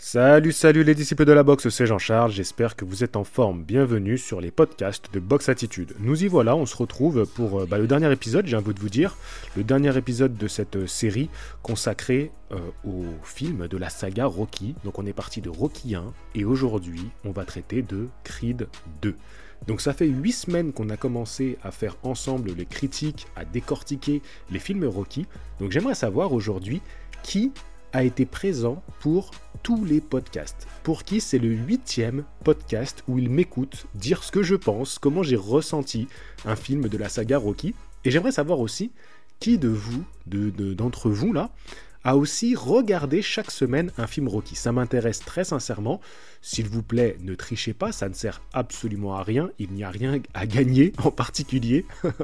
Salut les disciples de la boxe, c'est Jean-Charles, j'espère que vous êtes en forme. Bienvenue sur les podcasts de Boxe Attitude. Nous y voilà, on se retrouve pour le dernier épisode, j'ai envie de vous dire, le dernier épisode de cette série consacrée au film de la saga Rocky. Donc on est parti de Rocky 1 et aujourd'hui on va traiter de Creed 2. Donc ça fait 8 semaines qu'on a commencé à faire ensemble les critiques, à décortiquer les films Rocky. Donc j'aimerais savoir aujourd'hui qui a été présent pour tous les podcasts. Pour qui c'est le 8e podcast où il m'écoute dire ce que je pense, comment j'ai ressenti un film de la saga Rocky. Et j'aimerais savoir aussi qui de vous, d'entre vous là, a aussi regardé chaque semaine un film Rocky. Ça m'intéresse très sincèrement. S'il vous plaît, ne trichez pas, ça ne sert absolument à rien. Il n'y a rien à gagner en particulier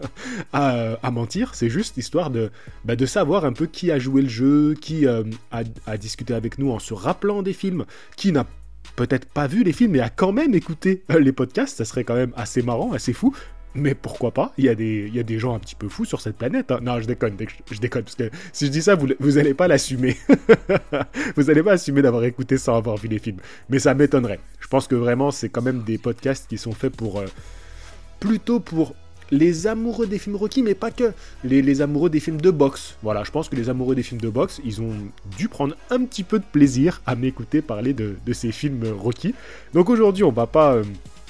à mentir. C'est juste histoire de savoir un peu qui a joué le jeu, qui a discuté avec nous en se rappelant des films, qui n'a peut-être pas vu les films mais a quand même écouté les podcasts. Ça serait quand même assez marrant, assez fou. Mais pourquoi pas, il y a des gens un petit peu fous sur cette planète. Hein. Non, je déconne, parce que si je dis ça, vous allez pas l'assumer. Vous allez pas assumer d'avoir écouté sans avoir vu les films. Mais ça m'étonnerait. Je pense que vraiment, c'est quand même des podcasts qui sont faits pour... plutôt pour les amoureux des films Rocky, mais pas que. Les amoureux des films de boxe. Voilà, je pense que les amoureux des films de boxe, ils ont dû prendre un petit peu de plaisir à m'écouter parler de ces films Rocky. Donc aujourd'hui, on va pas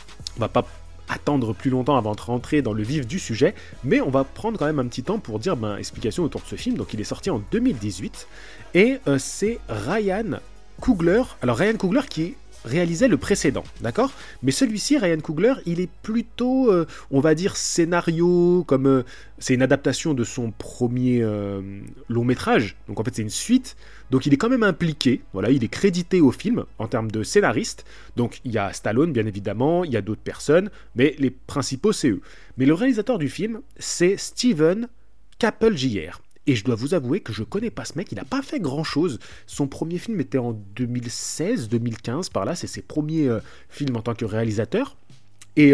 attendre plus longtemps avant de rentrer dans le vif du sujet, mais on va prendre quand même un petit temps pour dire explication autour de ce film. Donc il est sorti en 2018 et c'est Ryan Coogler. Alors Ryan Coogler qui réalisait le précédent, d'accord ? Mais celui-ci, Ryan Coogler, il est plutôt, on va dire, scénario, comme c'est une adaptation de son premier long métrage, donc en fait c'est une suite, donc il est quand même impliqué, voilà, il est crédité au film en termes de scénariste, donc il y a Stallone bien évidemment, il y a d'autres personnes, mais les principaux c'est eux. Mais le réalisateur du film, c'est Steven Kappelgier. Et je dois vous avouer que je connais pas ce mec, il n'a pas fait grand chose. Son premier film était en 2016-2015, par là, c'est ses premiers films en tant que réalisateur. Et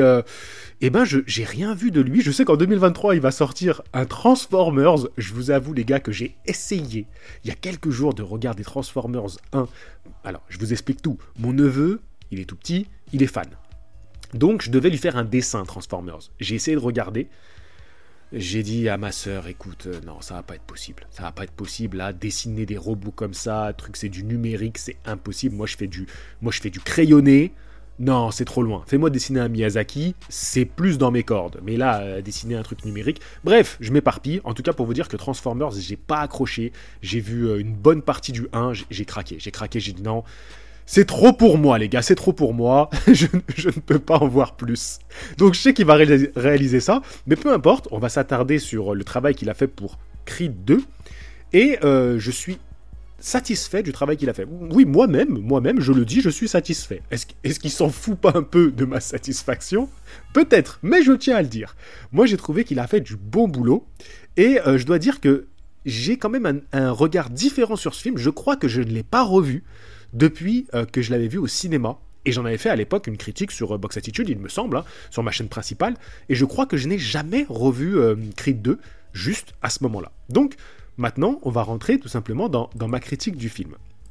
j'ai rien vu de lui. Je sais qu'en 2023, il va sortir un Transformers. Je vous avoue, les gars, que j'ai essayé il y a quelques jours de regarder Transformers 1. Alors, je vous explique tout. Mon neveu, il est tout petit, il est fan. Donc, je devais lui faire un dessin Transformers. J'ai essayé de regarder. J'ai dit à ma sœur, écoute, non, ça va pas être possible. Ça va pas être possible, là, dessiner des robots comme ça, c'est du numérique, c'est impossible. Moi, je fais du crayonné. Non, c'est trop loin. Fais-moi dessiner un Miyazaki, c'est plus dans mes cordes. Mais là, dessiner un truc numérique... Bref, je m'éparpille. En tout cas, pour vous dire que Transformers, j'ai pas accroché. J'ai vu une bonne partie du 1, j'ai craqué. J'ai dit non... C'est trop pour moi, les gars, c'est trop pour moi. je ne peux pas en voir plus. Donc, je sais qu'il va réaliser ça, mais peu importe, on va s'attarder sur le travail qu'il a fait pour Creed 2. Et je suis satisfait du travail qu'il a fait. Oui, moi-même, je le dis, je suis satisfait. Est-ce qu'il s'en fout pas un peu de ma satisfaction ? Peut-être, mais je tiens à le dire. Moi, j'ai trouvé qu'il a fait du bon boulot. Et je dois dire que j'ai quand même un regard différent sur ce film. Je crois que je ne l'ai pas revu depuis que je l'avais vu au cinéma, et j'en avais fait à l'époque une critique sur Boxe Attitude, il me semble, sur ma chaîne principale, et je crois que je n'ai jamais revu Creed 2, juste à ce moment-là. Donc, maintenant, on va rentrer tout simplement dans ma critique du film.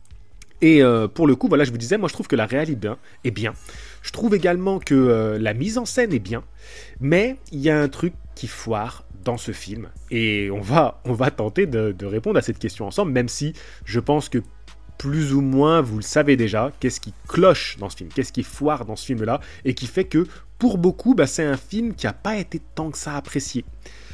Et pour le coup, voilà, je vous disais, moi je trouve que la réal est bien. Je trouve également que la mise en scène est bien, mais il y a un truc qui foire dans ce film, et on va tenter de répondre à cette question ensemble, même si je pense que plus ou moins, vous le savez déjà, qu'est-ce qui cloche dans ce film, qu'est-ce qui foire dans ce film-là, et qui fait que, pour beaucoup, c'est un film qui n'a pas été tant que ça apprécié.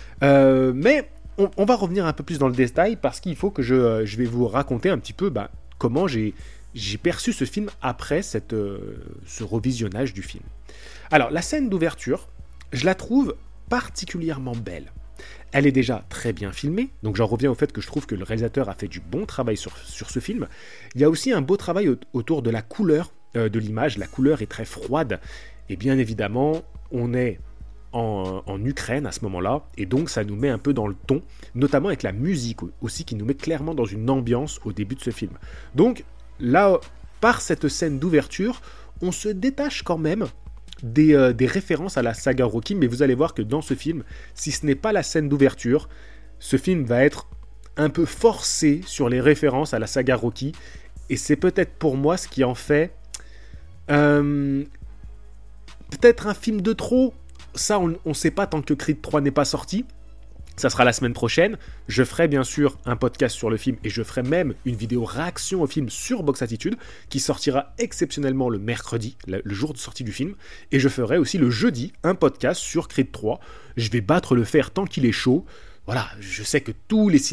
Mais on va revenir un peu plus dans le détail, parce qu'il faut que je vais vous raconter un petit peu comment j'ai perçu ce film après ce revisionnage du film. Alors, la scène d'ouverture, je la trouve particulièrement belle. Elle est déjà très bien filmée, donc j'en reviens au fait que je trouve que le réalisateur a fait du bon travail sur ce film. Il y a aussi un beau travail autour de la couleur de l'image. La couleur est très froide, et bien évidemment, on est en Ukraine à ce moment-là, et donc ça nous met un peu dans le ton, notamment avec la musique aussi, qui nous met clairement dans une ambiance au début de ce film. Donc là, par cette scène d'ouverture, on se détache quand même des références à la saga Rocky, mais vous allez voir que dans ce film, si ce n'est pas la scène d'ouverture, ce film va être un peu forcé sur les références à la saga Rocky, Et c'est peut-être pour moi ce qui en fait peut-être un film de trop. Ça, on ne sait pas tant que Creed 3 n'est pas sorti. Ça sera la semaine prochaine. Je ferai bien sûr un podcast sur le film et je ferai même une vidéo réaction au film sur Box Attitude qui sortira exceptionnellement le mercredi, le jour de sortie du film. Et je ferai aussi le jeudi un podcast sur Creed 3. Je vais battre le fer tant qu'il est chaud. Voilà, je sais que tous les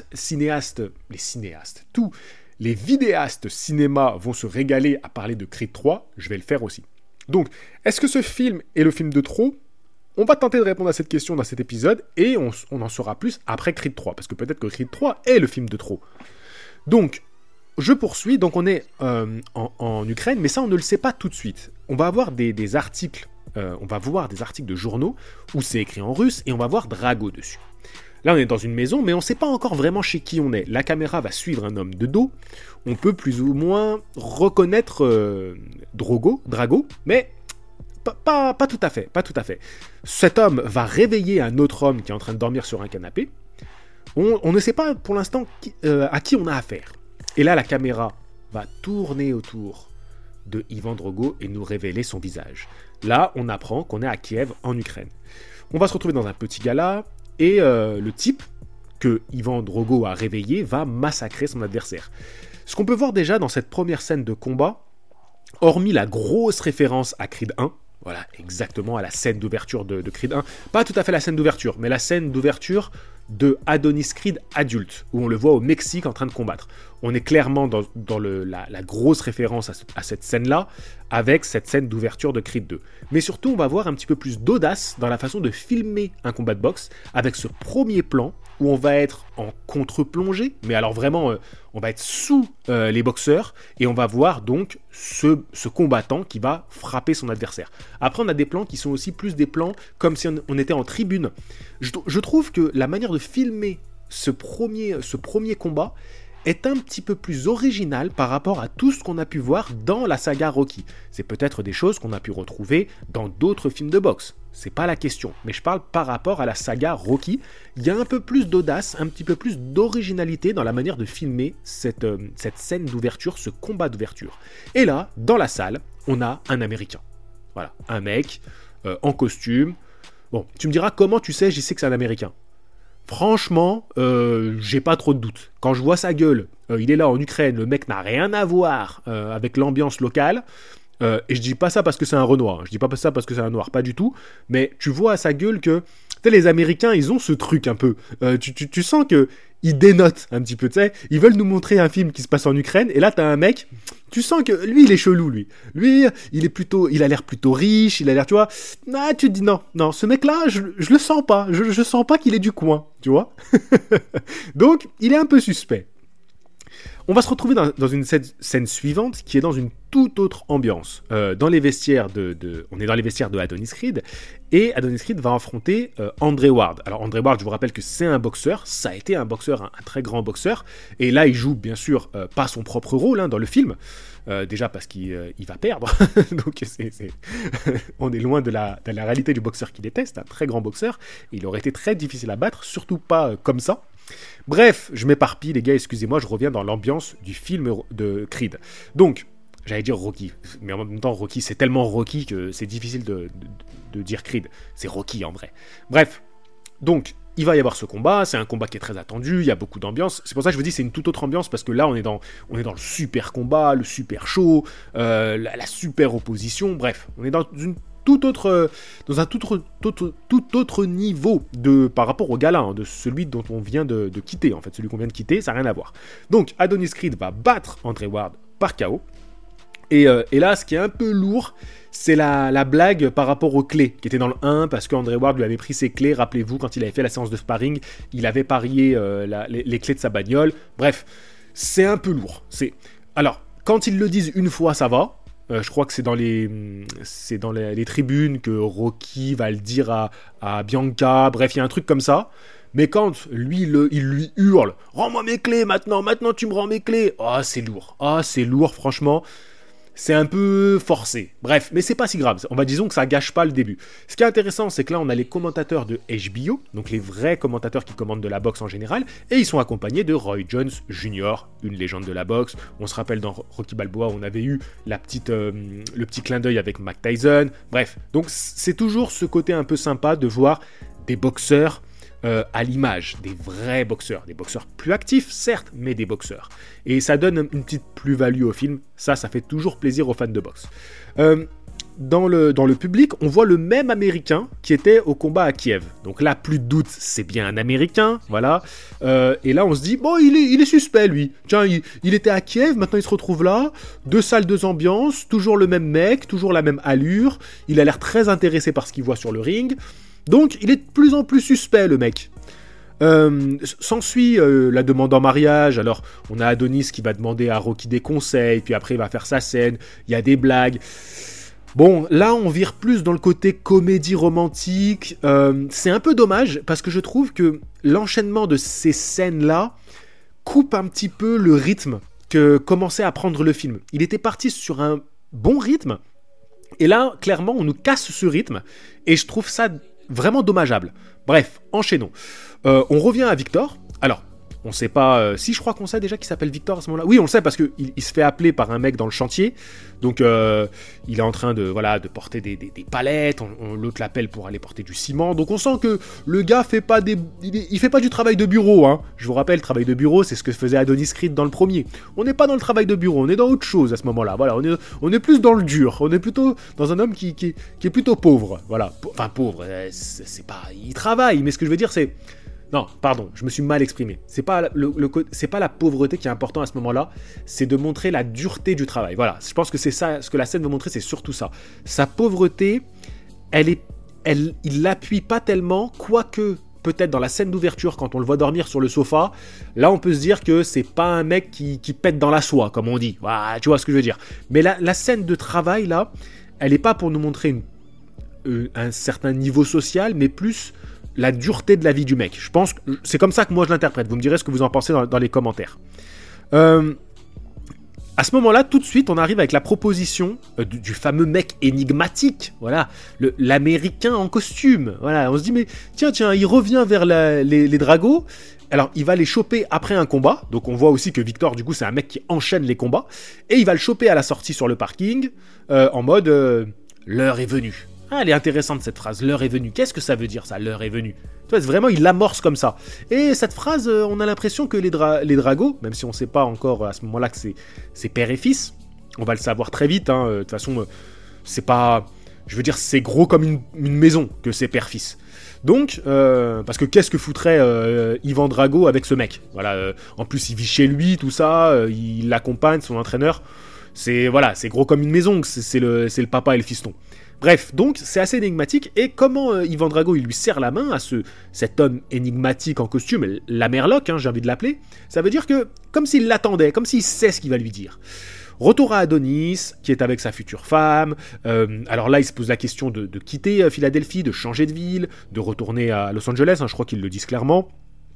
tous les vidéastes cinéma vont se régaler à parler de Creed 3. Je vais le faire aussi. Donc, est-ce que ce film est le film de trop ? On va tenter de répondre à cette question dans cet épisode et on en saura plus après Creed 3, parce que peut-être que Creed 3 est le film de trop. Donc, je poursuis, donc on est en Ukraine, mais ça on ne le sait pas tout de suite. On va avoir des articles, on va voir des articles de journaux où c'est écrit en russe et on va voir Drago dessus. Là on est dans une maison, mais on ne sait pas encore vraiment chez qui on est. La caméra va suivre un homme de dos, on peut plus ou moins reconnaître Drago, mais... Pas tout à fait. Cet homme va réveiller un autre homme qui est en train de dormir sur un canapé. On ne sait pas pour l'instant à qui on a affaire. Et là, la caméra va tourner autour de Ivan Drago et nous révéler son visage. Là, on apprend qu'on est à Kiev, en Ukraine. On va se retrouver dans un petit gala et le type que Ivan Drago a réveillé va massacrer son adversaire. Ce qu'on peut voir déjà dans cette première scène de combat, hormis la grosse référence à Creed 1, voilà, exactement à la scène d'ouverture de Creed 1. Pas tout à fait la scène d'ouverture, mais la scène d'ouverture de Adonis Creed adulte, où on le voit au Mexique en train de combattre. On est clairement dans la grosse référence à cette scène-là, avec cette scène d'ouverture de Creed 2. Mais surtout, on va voir un petit peu plus d'audace dans la façon de filmer un combat de boxe, avec ce premier plan, où on va être en contre-plongée, mais alors vraiment, on va être sous les boxeurs, et on va voir donc ce combattant qui va frapper son adversaire. Après, on a des plans qui sont aussi plus des plans comme si on était en tribune. Je trouve que la manière de filmer ce premier combat est un petit peu plus original par rapport à tout ce qu'on a pu voir dans la saga Rocky. C'est peut-être des choses qu'on a pu retrouver dans d'autres films de boxe. C'est pas la question, mais je parle par rapport à la saga Rocky. Il y a un peu plus d'audace, un petit peu plus d'originalité dans la manière de filmer cette scène d'ouverture, ce combat d'ouverture. Et là, dans la salle, on a un Américain. Voilà, un mec en costume. Bon, tu me diras comment tu sais, j'y sais que c'est un Américain. Franchement, j'ai pas trop de doutes. Quand je vois sa gueule, il est là en Ukraine, le mec n'a rien à voir avec l'ambiance locale. Et je dis pas ça parce que c'est un Renoir, je dis pas ça parce que c'est un Noir, pas du tout. Mais tu vois à sa gueule que les Américains, ils ont ce truc un peu. Tu sens que ils dénotent un petit peu, tu sais. Ils veulent nous montrer un film qui se passe en Ukraine, et là t'as un mec, tu sens que lui il est chelou, lui, il a l'air plutôt riche, il a l'air, tu vois. Ah, tu te dis non, ce mec-là, je le sens pas, je sens pas qu'il est du coin, tu vois. Donc il est un peu suspect. On va se retrouver dans une scène suivante qui est dans une toute autre ambiance. Dans les vestiaires on est dans les vestiaires de Adonis Creed, et Adonis Creed va affronter Andre Ward. Alors Andre Ward, je vous rappelle que c'est un boxeur, ça a été un boxeur, un très grand boxeur, et là il joue bien sûr pas son propre rôle dans le film, déjà parce qu'il va perdre, donc on est loin de la réalité du boxeur qu'il déteste, un très grand boxeur, et il aurait été très difficile à battre, surtout pas comme ça. Bref, je m'éparpille les gars, excusez-moi, je reviens dans l'ambiance du film de Creed. Donc, j'allais dire Rocky, mais en même temps Rocky, c'est tellement Rocky que c'est difficile de dire Creed. C'est Rocky en vrai. Bref, donc il va y avoir ce combat, c'est un combat qui est très attendu, il y a beaucoup d'ambiance. C'est pour ça que je vous dis c'est une toute autre ambiance, parce que là on est dans le super combat, le super show, la super opposition, bref, on est dans un tout autre niveau par rapport au gala, de celui dont on vient de quitter, en fait, celui qu'on vient de quitter, ça n'a rien à voir. Donc Adonis Creed va battre Andre Ward par KO, et là, ce qui est un peu lourd, c'est la blague par rapport aux clés, qui était dans le 1, parce qu'Andre Ward lui avait pris ses clés, rappelez-vous, quand il avait fait la séance de sparring, il avait parié les clés de sa bagnole, bref, c'est un peu lourd. Alors, quand ils le disent une fois, ça va. Je crois que c'est dans les tribunes que Rocky va le dire à Bianca, bref, il y a un truc comme ça. Mais quand il lui hurle « Rends-moi mes clés maintenant tu me rends mes clés !» Ah, c'est lourd, franchement. c'est un peu forcé. Bref, mais c'est pas si grave. Disons que ça gâche pas le début. Ce qui est intéressant, c'est que là, on a les commentateurs de HBO, donc les vrais commentateurs qui commandent de la boxe en général, et ils sont accompagnés de Roy Jones Jr., une légende de la boxe. On se rappelle dans Rocky Balboa, on avait eu le petit clin d'œil avec Mike Tyson. Bref, donc c'est toujours ce côté un peu sympa de voir des boxeurs à l'image, des vrais boxeurs, des boxeurs plus actifs certes, mais des boxeurs. Et ça donne une petite plus-value au film, ça fait toujours plaisir aux fans de boxe. Dans le public, on voit le même Américain qui était au combat à Kiev. Donc là, plus de doute, c'est bien un Américain, voilà. Et là, on se dit, bon, il est suspect, lui. Tiens, il était à Kiev, maintenant il se retrouve là. 2 salles, 2 ambiances, toujours le même mec, toujours la même allure. Il a l'air très intéressé par ce qu'il voit sur le ring. Donc, il est de plus en plus suspect, le mec. S'ensuit la demande en mariage. Alors, on a Adonis qui va demander à Rocky des conseils, puis après, il va faire sa scène. Il y a des blagues. Bon, là, on vire plus dans le côté comédie romantique. C'est un peu dommage, parce que je trouve que l'enchaînement de ces scènes-là coupe un petit peu le rythme que commençait à prendre le film. Il était parti sur un bon rythme, et là, clairement, on nous casse ce rythme, et je trouve ça vraiment dommageable. Bref, enchaînons. On revient à Victor. Alors, on sait pas... si, je crois qu'on sait déjà qu'il s'appelle Victor à ce moment-là. Oui, on le sait parce qu'il se fait appeler par un mec dans le chantier. Donc, il est en train de porter des palettes. L'autre l'appelle pour aller porter du ciment. Donc, on sent que le gars fait pas il fait pas du travail de bureau. Hein. Je vous rappelle, le travail de bureau, c'est ce que faisait Adonis Creed dans le premier. On n'est pas dans le travail de bureau. On est dans autre chose à ce moment-là. Voilà, on est plus dans le dur. On est plutôt dans un homme qui est plutôt pauvre. Voilà. Enfin, pauvre. C'est pas... Il travaille, mais ce que je veux dire, c'est... Non, pardon, je me suis mal exprimé. C'est pas la pauvreté qui est important à ce moment-là, c'est de montrer la dureté du travail. Voilà, je pense que c'est ça, ce que la scène veut montrer, c'est surtout ça. Sa pauvreté, il l'appuie pas tellement, quoique peut-être dans la scène d'ouverture, quand on le voit dormir sur le sofa, là on peut se dire que c'est pas un mec qui pète dans la soie, comme on dit. Voilà, tu vois ce que je veux dire. Mais la scène de travail, là, elle est pas pour nous montrer un certain niveau social, mais plus la dureté de la vie du mec. Je pense que c'est comme ça que moi je l'interprète. Vous me direz ce que vous en pensez dans les commentaires. À ce moment-là, tout de suite, on arrive avec la proposition du fameux mec énigmatique. Voilà, l'américain en costume. Voilà, on se dit, mais tiens, il revient vers les dragos. Alors, il va les choper après un combat. Donc, on voit aussi que Victor, du coup, c'est un mec qui enchaîne les combats. Et il va le choper à la sortie sur le parking, en mode l'heure est venue. Ah, elle est intéressante cette phrase, l'heure est venue. Qu'est-ce que ça veut dire ça, l'heure est venue? Tu vois, vraiment, il l'amorce comme ça. Et cette phrase, on a l'impression que les dragos, même si on ne sait pas encore à ce moment-là que c'est père et fils, on va le savoir très vite. De toute façon, c'est pas... Je veux dire, c'est gros comme une maison que c'est père-fils. Donc, parce que qu'est-ce que foutrait Ivan Drago avec ce mec? Voilà, en plus, il vit chez lui, tout ça, il l'accompagne, son entraîneur. C'est gros comme une maison, c'est le papa et le fiston. Bref, donc c'est assez énigmatique, et comment Ivan Drago il lui serre la main à cet homme énigmatique en costume, la Merloc, j'ai envie de l'appeler, ça veut dire que, comme s'il l'attendait, comme s'il sait ce qu'il va lui dire. Retour à Adonis, qui est avec sa future femme, alors là il se pose la question de quitter Philadelphie, de changer de ville, de retourner à Los Angeles, je crois qu'ils le disent clairement.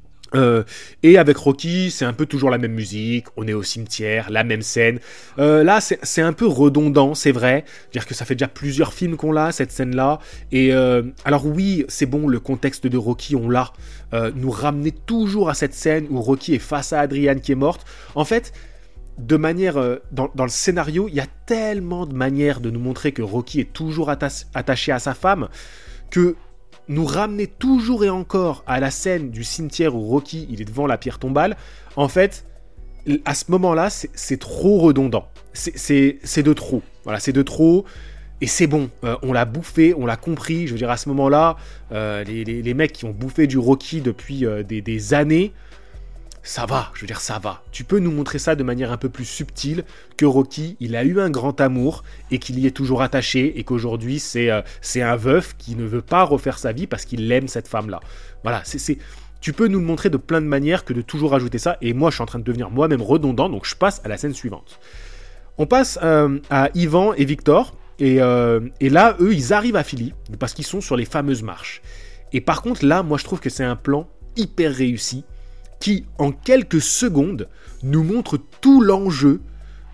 Et avec Rocky, c'est un peu toujours la même musique, on est au cimetière, la même scène. Là, c'est un peu redondant, c'est vrai. C'est-à-dire que ça fait déjà plusieurs films qu'on l'a, cette scène-là. Et alors oui, c'est bon, le contexte de Rocky, on l'a. Nous ramener toujours à cette scène où Rocky est face à Adrienne qui est morte. En fait, de manière... dans le scénario, il y a tellement de manières de nous montrer que Rocky est toujours attaché à sa femme, que... nous ramener toujours et encore à la scène du cimetière où Rocky il est devant la pierre tombale, en fait, à ce moment-là, c'est trop redondant. C'est de trop. Voilà, c'est de trop. Et c'est bon, on l'a bouffé, on l'a compris. Je veux dire, à ce moment-là, les mecs qui ont bouffé du Rocky depuis des années, ça va, je veux dire, ça va. Tu peux nous montrer ça de manière un peu plus subtile, que Rocky, il a eu un grand amour et qu'il y est toujours attaché, et qu'aujourd'hui, c'est un veuf qui ne veut pas refaire sa vie parce qu'il aime cette femme-là. Voilà, tu peux nous le montrer de plein de manières que de toujours ajouter ça, et moi, je suis en train de devenir moi-même redondant, donc je passe à la scène suivante. On passe à Ivan et Victor, et là, eux, ils arrivent à Philly, parce qu'ils sont sur les fameuses marches. Et par contre, là, moi, je trouve que c'est un plan hyper réussi, qui, en quelques secondes, nous montre tout l'enjeu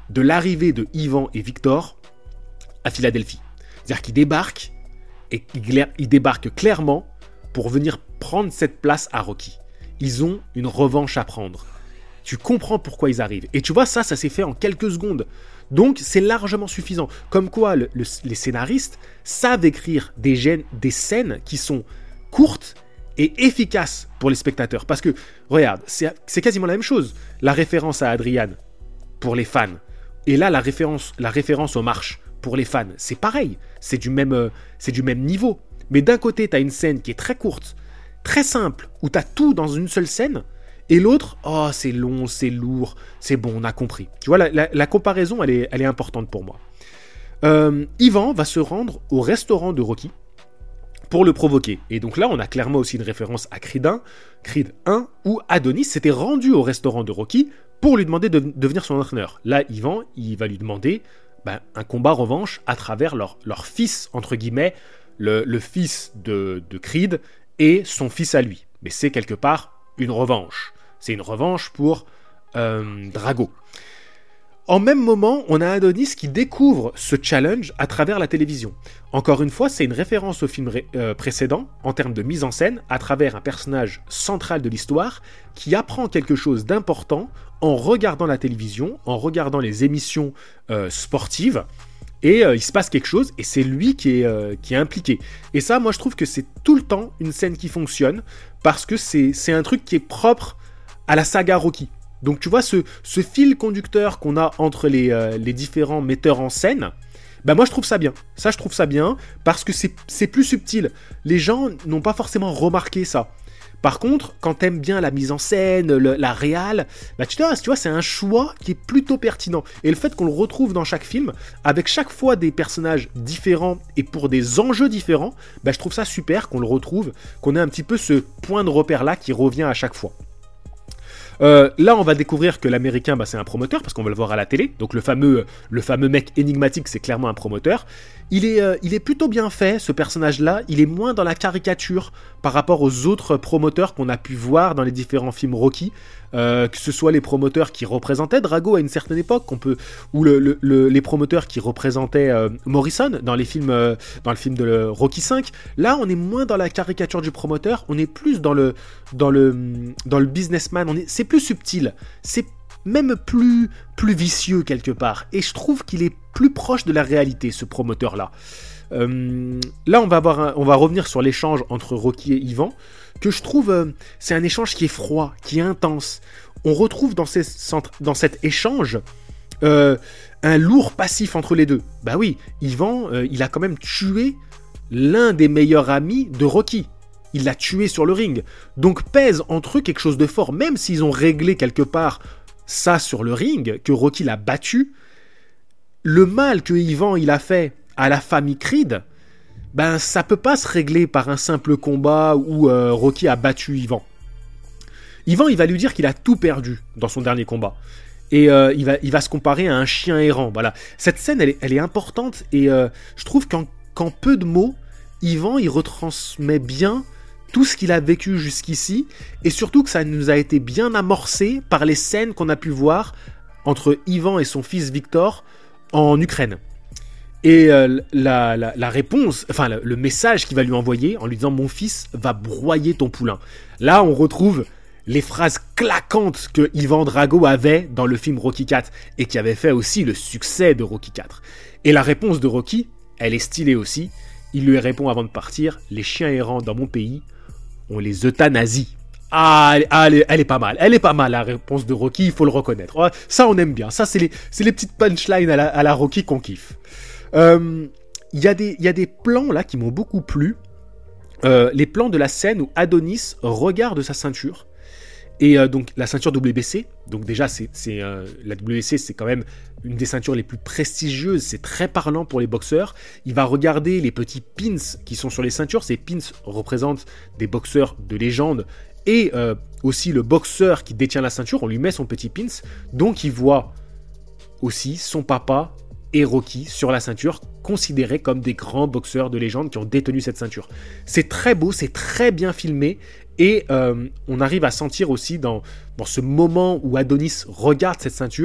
de l'arrivée de Ivan et Victor à Philadelphie. C'est-à-dire qu'ils débarquent, et ils débarquent clairement pour venir prendre cette place à Rocky. Ils ont une revanche à prendre. Tu comprends pourquoi ils arrivent. Et tu vois, ça s'est fait en quelques secondes. Donc, c'est largement suffisant. Comme quoi, les scénaristes savent écrire des scènes qui sont courtes et efficaces pour les spectateurs. Parce que, regarde, c'est quasiment la même chose. La référence à Adrian pour les fans. Et là, la référence aux marches pour les fans. C'est pareil. C'est du même niveau. Mais d'un côté, tu as une scène qui est très courte, très simple, où tu as tout dans une seule scène. Et l'autre, oh, c'est long, c'est lourd, c'est bon, on a compris. Tu vois, la comparaison, elle est importante pour moi. Ivan va se rendre au restaurant de Rocky pour le provoquer. Et donc là, on a clairement aussi une référence à Creed 1, où Adonis s'était rendu au restaurant de Rocky pour lui demander de devenir son entraîneur. Là, Ivan, il va lui demander un combat revanche à travers leur fils, entre guillemets, le fils de Creed et son fils à lui. Mais c'est quelque part une revanche. C'est une revanche pour Drago. En même moment, on a Adonis qui découvre ce challenge à travers la télévision. Encore une fois, c'est une référence au film précédent, en termes de mise en scène, à travers un personnage central de l'histoire, qui apprend quelque chose d'important en regardant la télévision, en regardant les émissions sportives, et il se passe quelque chose, et c'est lui qui est impliqué. Et ça, moi, je trouve que c'est tout le temps une scène qui fonctionne, parce que c'est un truc qui est propre à la saga Rocky. Donc tu vois, ce fil conducteur qu'on a entre les différents metteurs en scène, moi je trouve ça bien. Ça, je trouve ça bien, parce que c'est plus subtil. Les gens n'ont pas forcément remarqué ça. Par contre, quand t'aimes bien la mise en scène, la réal, tu vois, c'est un choix qui est plutôt pertinent. Et le fait qu'on le retrouve dans chaque film, avec chaque fois des personnages différents et pour des enjeux différents, je trouve ça super qu'on le retrouve, qu'on ait un petit peu ce point de repère-là qui revient à chaque fois. Là, on va découvrir que l'américain, c'est un promoteur, parce qu'on va le voir à la télé. Donc le fameux mec énigmatique, c'est clairement un promoteur. Il est plutôt bien fait, ce personnage-là. Il est moins dans la caricature par rapport aux autres promoteurs qu'on a pu voir dans les différents films Rocky. Que ce soit les promoteurs qui représentaient Drago à une certaine époque, ou les promoteurs qui représentaient Morrison dans le film de Rocky V. Là, on est moins dans la caricature du promoteur, on est plus dans le businessman. C'est plus subtil, c'est même plus vicieux quelque part. Et je trouve qu'il est plus proche de la réalité, ce promoteur-là. Là, on va revenir sur l'échange entre Rocky et Ivan, que je trouve, c'est un échange qui est froid, qui est intense. On retrouve dans cet échange un lourd passif entre les deux. Bah oui, Ivan, il a quand même tué l'un des meilleurs amis de Rocky. Il l'a tué sur le ring. Donc pèse entre eux quelque chose de fort, même s'ils ont réglé quelque part ça sur le ring, que Rocky l'a battu. Le mal que Ivan il a fait à la famille Creed, ça peut pas se régler par un simple combat où Rocky a battu Ivan. Ivan, il va lui dire qu'il a tout perdu dans son dernier combat. Et il va se comparer à un chien errant. Voilà. Cette scène, elle est importante, et je trouve qu'en peu de mots, Ivan, il retransmet bien tout ce qu'il a vécu jusqu'ici, et surtout que ça nous a été bien amorcé par les scènes qu'on a pu voir entre Ivan et son fils Victor en Ukraine. Et la réponse, enfin le message qu'il va lui envoyer en lui disant « Mon fils va broyer ton poulain ». Là, on retrouve les phrases claquantes que Ivan Drago avait dans le film Rocky IV, et qui avait fait aussi le succès de Rocky IV. Et la réponse de Rocky, elle est stylée aussi. Il lui répond avant de partir « Les chiens errants dans mon pays, on les euthanasie ». Ah, elle est pas mal. Elle est pas mal, la réponse de Rocky, il faut le reconnaître. Ça, on aime bien. Ça, c'est les petites punchlines à la Rocky qu'on kiffe. Il y a des plans là qui m'ont beaucoup plu. Les plans de la scène où Adonis regarde sa ceinture. Et donc la ceinture WBC, donc déjà la WBC, c'est quand même une des ceintures les plus prestigieuses, c'est très parlant pour les boxeurs. Il va regarder les petits pins qui sont sur les ceintures. Ces pins représentent des boxeurs de légende, et aussi le boxeur qui détient la ceinture, on lui met son petit pins, donc il voit aussi son papa et Rocky sur la ceinture, considérés comme des grands boxeurs de légende qui ont détenu cette ceinture. C'est très beau, c'est très bien filmé, et on arrive à sentir aussi dans ce moment où Adonis regarde cette ceinture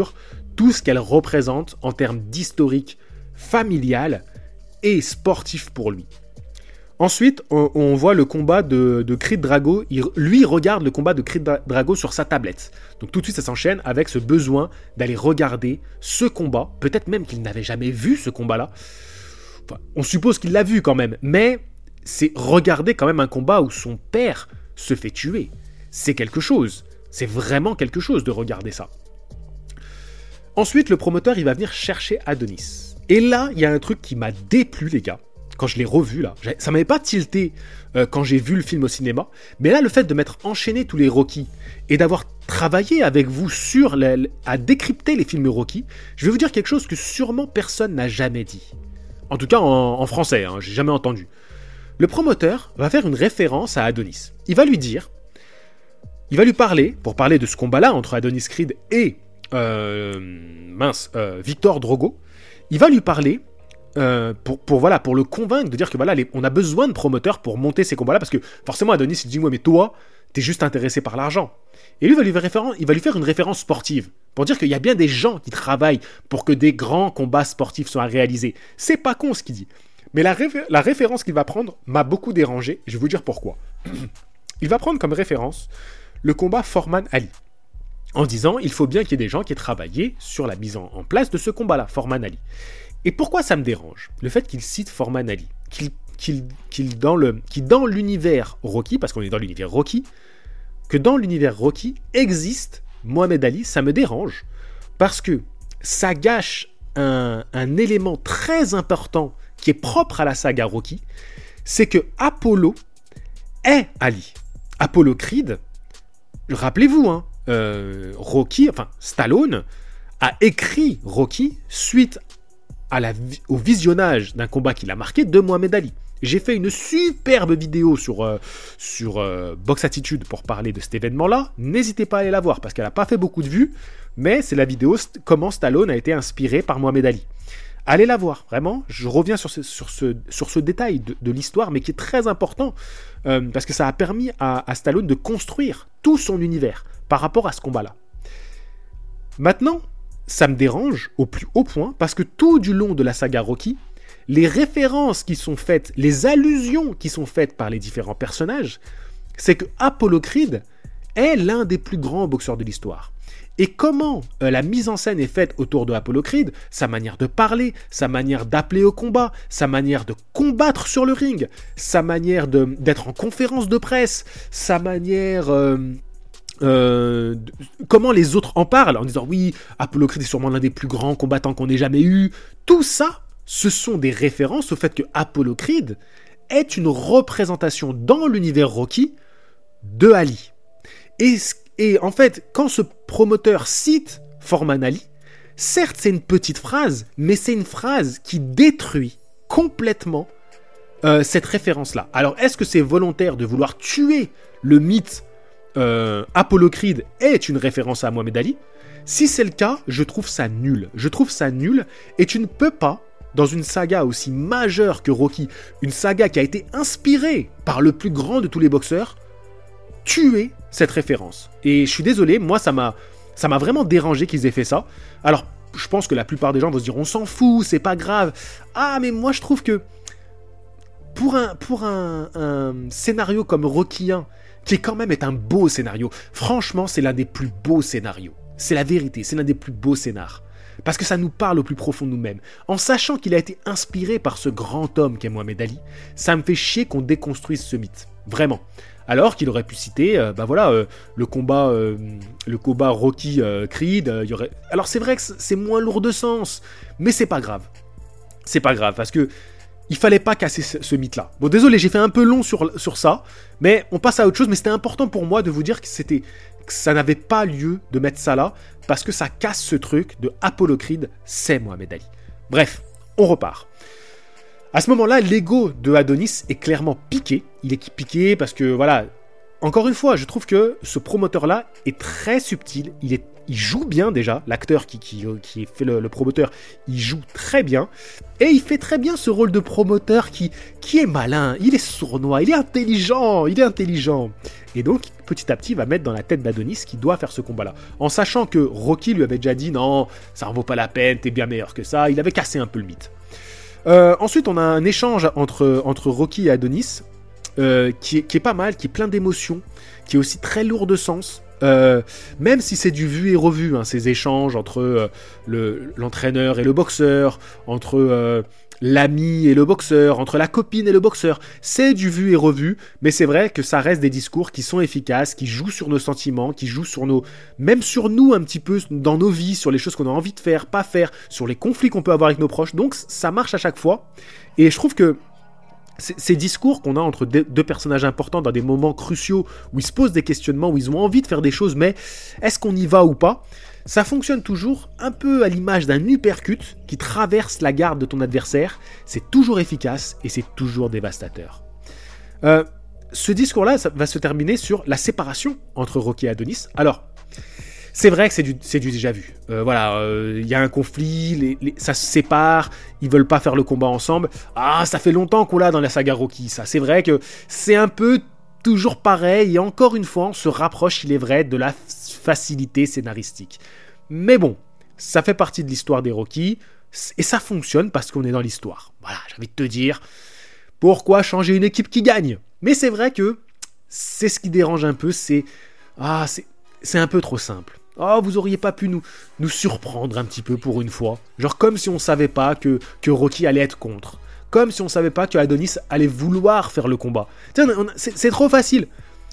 tout ce qu'elle représente en termes d'historique familial et sportif pour lui. Ensuite, on voit le combat de Creed Drago. Lui regarde le combat de Creed Drago sur sa tablette. Donc tout de suite, ça s'enchaîne avec ce besoin d'aller regarder ce combat. Peut-être même qu'il n'avait jamais vu ce combat-là. Enfin, on suppose qu'il l'a vu quand même. Mais c'est regarder quand même un combat où son père se fait tuer. C'est quelque chose. C'est vraiment quelque chose de regarder ça. Ensuite, le promoteur, il va venir chercher Adonis. Et là, il y a un truc qui m'a déplu, les gars. Quand je l'ai revu là, ça m'avait pas tilté quand j'ai vu le film au cinéma, mais là le fait de m'être enchaîné tous les Rocky et d'avoir travaillé avec vous à décrypter les films Rocky, je vais vous dire quelque chose que sûrement personne n'a jamais dit. En tout cas en français, hein, j'ai jamais entendu. Le promoteur va faire une référence à Adonis. Il va lui parler, pour parler de ce combat-là entre Adonis Creed et Victor Drogo, il va lui parler pour le convaincre de dire que voilà, on a besoin de promoteurs pour monter ces combats-là, parce que forcément Adonis il dit ouais mais toi t'es juste intéressé par l'argent. Et lui il va lui faire une référence sportive pour dire qu'il y a bien des gens qui travaillent pour que des grands combats sportifs soient réalisés. C'est pas con ce qu'il dit. Mais la référence qu'il va prendre m'a beaucoup dérangé. Je vais vous dire pourquoi. Il va prendre comme référence le combat Foreman-Ali. En disant il faut bien qu'il y ait des gens qui aient travaillé sur la mise en place de ce combat-là, Foreman-Ali. Et pourquoi ça me dérange ? Le fait qu'il cite Foreman Ali, qui dans l'univers Rocky, parce qu'on est dans l'univers Rocky, que dans l'univers Rocky existe Mohamed Ali, ça me dérange, parce que ça gâche un élément très important qui est propre à la saga Rocky, c'est que Apollo est Ali. Apollo Creed, rappelez-vous, Stallone a écrit Rocky suite au visionnage d'un combat qu'il a marqué de Mohamed Ali. J'ai fait une superbe vidéo sur Box Attitude pour parler de cet événement-là. N'hésitez pas à aller la voir parce qu'elle n'a pas fait beaucoup de vues, mais c'est la vidéo comment Stallone a été inspiré par Mohamed Ali. Allez la voir, vraiment. Je reviens sur ce détail de l'histoire, mais qui est très important parce que ça a permis à Stallone de construire tout son univers par rapport à ce combat-là. Maintenant, ça me dérange au plus haut point parce que tout du long de la saga Rocky, les références qui sont faites, les allusions qui sont faites par les différents personnages, c'est que Apollo Creed est l'un des plus grands boxeurs de l'histoire. Et comment la mise en scène est faite autour de Apollo Creed, sa manière de parler, sa manière d'appeler au combat, sa manière de combattre sur le ring, sa manière d'être en conférence de presse, sa manière... comment les autres en parlent en disant oui, Apollo Creed est sûrement l'un des plus grands combattants qu'on ait jamais eu. Tout ça, ce sont des références au fait que Apollo Creed est une représentation dans l'univers Rocky de Ali. Et en fait, quand ce promoteur cite Foreman Ali, certes c'est une petite phrase, mais c'est une phrase qui détruit complètement cette référence-là. Alors est-ce que c'est volontaire de vouloir tuer le mythe Apollo Creed est une référence à Mohamed Ali? Si c'est le cas, je trouve ça nul. Je trouve ça nul et tu ne peux pas, dans une saga aussi majeure que Rocky, une saga qui a été inspirée par le plus grand de tous les boxeurs, tuer cette référence. Et je suis désolé, moi ça m'a vraiment dérangé qu'ils aient fait ça. Alors, je pense que la plupart des gens vont se dire on s'en fout, c'est pas grave. Ah, mais moi je trouve que pour un scénario comme Rocky 1, qui quand même est un beau scénario. Franchement, c'est l'un des plus beaux scénarios. C'est la vérité, c'est l'un des plus beaux scénars. Parce que ça nous parle au plus profond de nous-mêmes. En sachant qu'il a été inspiré par ce grand homme qu'est Mohamed Ali, ça me fait chier qu'on déconstruise ce mythe. Vraiment. Alors qu'il aurait pu citer, le combat Rocky Creed. Alors c'est vrai que c'est moins lourd de sens, mais c'est pas grave. C'est pas grave, parce que il fallait pas casser ce mythe-là. Bon, désolé, j'ai fait un peu long sur ça, mais on passe à autre chose. Mais c'était important pour moi de vous dire que ça n'avait pas lieu de mettre ça là, parce que ça casse ce truc de Apollo Creed, c'est Mohamed Ali. Bref, on repart. À ce moment-là, l'ego de Adonis est clairement piqué. Il est piqué parce que, voilà, encore une fois, je trouve que ce promoteur-là est très subtil. il joue bien déjà, l'acteur qui fait le promoteur, il joue très bien, et il fait très bien ce rôle de promoteur qui est malin, il est sournois, il est intelligent, et donc petit à petit il va mettre dans la tête d'Adonis qu'il doit faire ce combat-là, en sachant que Rocky lui avait déjà dit non, ça en vaut pas la peine, t'es bien meilleur que ça, il avait cassé un peu le mythe. Ensuite on a un échange entre Rocky et Adonis, qui est pas mal, qui est plein d'émotions, qui est aussi très lourd de sens. Même si c'est du vu et revu, hein, ces échanges entre l'entraîneur et le boxeur, entre l'ami et le boxeur, entre la copine et le boxeur, c'est du vu et revu, mais c'est vrai que ça reste des discours qui sont efficaces, qui jouent sur nos sentiments, qui jouent même sur nous un petit peu, dans nos vies, sur les choses qu'on a envie de faire, pas faire, sur les conflits qu'on peut avoir avec nos proches, donc ça marche à chaque fois, et je trouve que ces discours qu'on a entre deux personnages importants dans des moments cruciaux où ils se posent des questionnements, où ils ont envie de faire des choses, mais est-ce qu'on y va ou pas ? Ça fonctionne toujours un peu à l'image d'un uppercut qui traverse la garde de ton adversaire. C'est toujours efficace et c'est toujours dévastateur. Ce discours-là, ça va se terminer sur la séparation entre Rocky et Adonis. Alors, c'est vrai que c'est du déjà vu. Il y a un conflit, ça se sépare, ils veulent pas faire le combat ensemble. Ah, ça fait longtemps qu'on l'a dans la saga Rocky, ça. C'est vrai que c'est un peu toujours pareil, et encore une fois, on se rapproche, il est vrai, de la facilité scénaristique. Mais bon, ça fait partie de l'histoire des Rocky, et ça fonctionne parce qu'on est dans l'histoire. Voilà, j'ai envie de te dire, pourquoi changer une équipe qui gagne ? Mais c'est vrai que c'est ce qui dérange un peu, c'est un peu trop simple. Oh, vous auriez pas pu nous surprendre un petit peu pour une fois. Genre comme si on savait pas que Rocky allait être contre. Comme si on savait pas que Adonis allait vouloir faire le combat. C'est trop facile.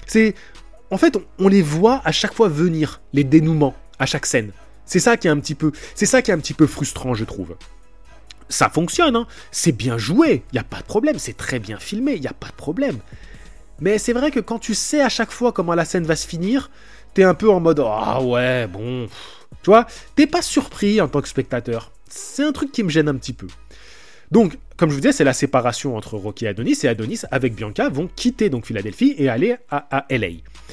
En fait, on les voit à chaque fois venir, les dénouements, à chaque scène. C'est ça qui est un petit peu frustrant, je trouve. Ça fonctionne, hein. C'est bien joué, y a pas de problème. C'est très bien filmé, y a pas de problème. Mais c'est vrai que quand tu sais à chaque fois comment la scène va se finir, t'es un peu en mode « Ah ouais, bon... » Tu vois, t'es pas surpris en tant que spectateur. C'est un truc qui me gêne un petit peu. Donc, comme je vous disais, c'est la séparation entre Rocky et Adonis, avec Bianca, vont quitter donc Philadelphie et aller à LA.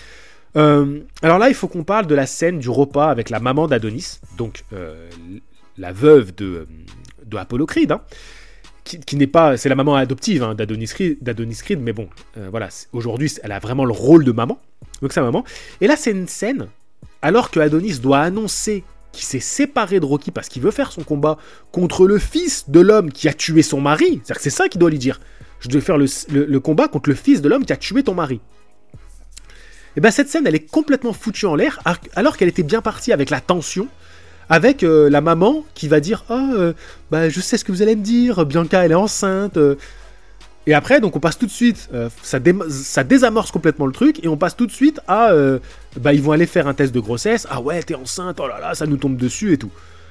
Alors là, il faut qu'on parle de la scène du repas avec la maman d'Adonis, donc la veuve de Apollo Creed, hein, qui n'est pas... C'est la maman adoptive hein, d'Adonis Creed, mais bon, voilà, aujourd'hui, elle a vraiment le rôle de maman. Donc sa maman. Et là, c'est une scène, alors que Adonis doit annoncer qu'il s'est séparé de Rocky parce qu'il veut faire son combat contre le fils de l'homme qui a tué son mari. C'est-à-dire que c'est ça qu'il doit lui dire. Je dois faire le combat contre le fils de l'homme qui a tué ton mari. Et bien cette scène, elle est complètement foutue en l'air, alors qu'elle était bien partie avec la tension, avec la maman qui va dire « je sais ce que vous allez me dire, Bianca, elle est enceinte. » Et après, donc on passe tout de suite, ça désamorce complètement le truc, et on passe tout de suite à, ils vont aller faire un test de grossesse, ah ouais, t'es enceinte, oh là là, ça nous tombe dessus et tout.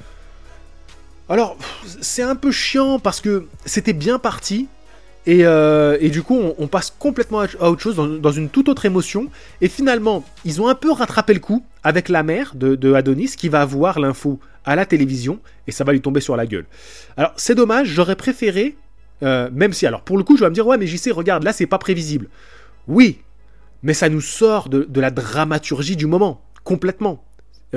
Alors, c'est un peu chiant, parce que c'était bien parti, et du coup, on passe complètement à autre chose, dans une toute autre émotion, et finalement, ils ont un peu rattrapé le coup, avec la mère de Adonis, qui va voir l'info à la télévision, et ça va lui tomber sur la gueule. Alors, c'est dommage, j'aurais préféré... même si, alors pour le coup, je vais me dire, ouais, mais JC, regarde, là, c'est pas prévisible. Oui, mais ça nous sort de la dramaturgie du moment, complètement.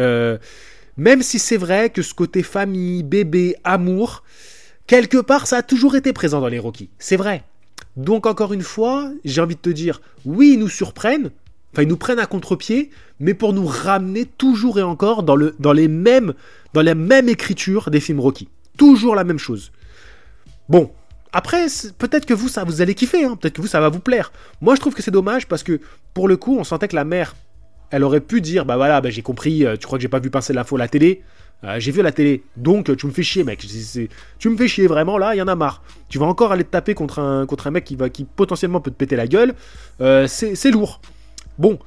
Même si c'est vrai que ce côté famille, bébé, amour, quelque part, ça a toujours été présent dans les Rocky. C'est vrai. Donc, encore une fois, j'ai envie de te dire, oui, ils nous surprennent, enfin, ils nous prennent à contre-pied, mais pour nous ramener toujours et encore dans la même écriture des films Rocky. Toujours la même chose. Bon. Après, peut-être que vous allez kiffer, hein. Peut-être que ça va vous plaire. Moi, je trouve que c'est dommage parce que, pour le coup, on sentait que la mère, elle aurait pu dire, j'ai compris, tu crois que j'ai pas vu passer l'info à la télé ? J'ai vu à la télé, donc tu me fais chier, mec. Tu me fais chier, vraiment, là, il y en a marre. Tu vas encore aller te taper contre un mec qui potentiellement peut te péter la gueule. C'est lourd. Bon,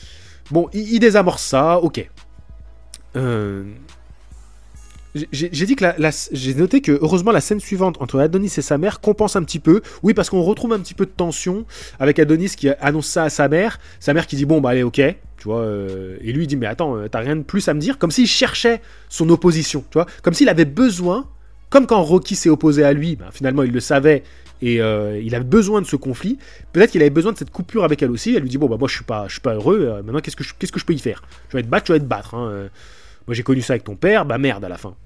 il désamorce ça, ok. J'ai dit que j'ai noté que heureusement la scène suivante entre Adonis et sa mère compense un petit peu. Oui, parce qu'on retrouve un petit peu de tension avec Adonis qui annonce ça à sa mère qui dit bon allez, ok, tu vois, et lui il dit mais attends, t'as rien de plus à me dire, comme s'il cherchait son opposition, tu vois, comme s'il avait besoin, comme quand Rocky s'est opposé à lui, finalement il le savait et il avait besoin de ce conflit. Peut-être qu'il avait besoin de cette coupure avec elle aussi. Elle lui dit bon moi je suis pas heureux. Maintenant qu'est-ce que je peux y faire? Je vais te battre, hein. Moi j'ai connu ça avec ton père, bah merde à la fin.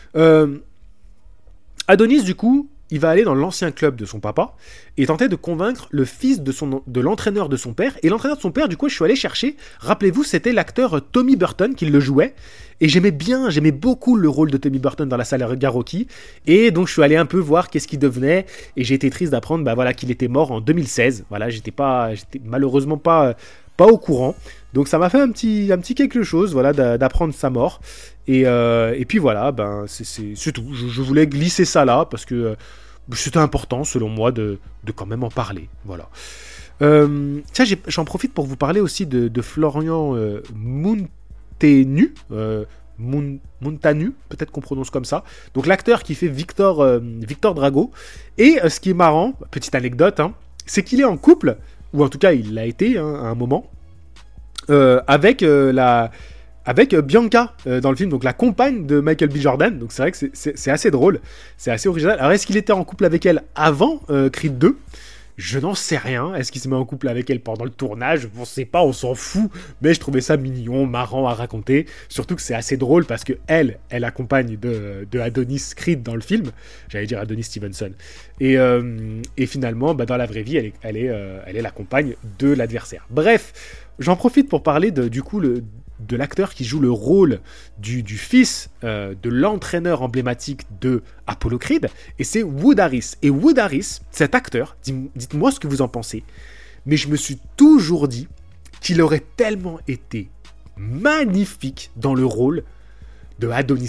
Adonis du coup, il va aller dans l'ancien club de son papa et tenter de convaincre le fils de l'entraîneur de son père. Et l'entraîneur de son père, du coup, je suis allé chercher. Rappelez-vous, c'était l'acteur Tommy Burton qui le jouait. Et j'aimais beaucoup le rôle de Tommy Burton dans la saga Rocky. Et donc, je suis allé un peu voir qu'est-ce qu'il devenait. Et j'ai été triste d'apprendre qu'il était mort en 2016. Voilà, j'étais malheureusement pas au courant. Donc, ça m'a fait un petit quelque chose, voilà, d'apprendre sa mort. Et puis voilà, c'est tout. Je voulais glisser ça là parce que c'était important selon moi de quand même en parler. Voilà. Tiens, j'en profite pour vous parler aussi de Florian Munteanu. Montanu, peut-être qu'on prononce comme ça. Donc l'acteur qui fait Victor Drago. Et ce qui est marrant, petite anecdote, hein, c'est qu'il est en couple, ou en tout cas il l'a été à un moment, avec Bianca dans le film, donc la compagne de Michael B. Jordan. Donc c'est vrai que c'est assez drôle, c'est assez original. Alors est-ce qu'il était en couple avec elle avant Creed 2 ? Je n'en sais rien. Est-ce qu'il se met en couple avec elle pendant le tournage ? On ne sait pas, on s'en fout. Mais je trouvais ça mignon, marrant à raconter. Surtout que c'est assez drôle parce que elle accompagne de Adonis Creed dans le film. J'allais dire Adonis Stevenson. Et finalement, dans la vraie vie, elle est la compagne de l'adversaire. Bref, j'en profite pour parler de l'acteur qui joue le rôle du fils de l'entraîneur emblématique de Apollo Creed, et c'est Wood Harris. Et Wood Harris, cet acteur, dites-moi ce que vous en pensez, mais je me suis toujours dit qu'il aurait tellement été magnifique dans le rôle de Adonis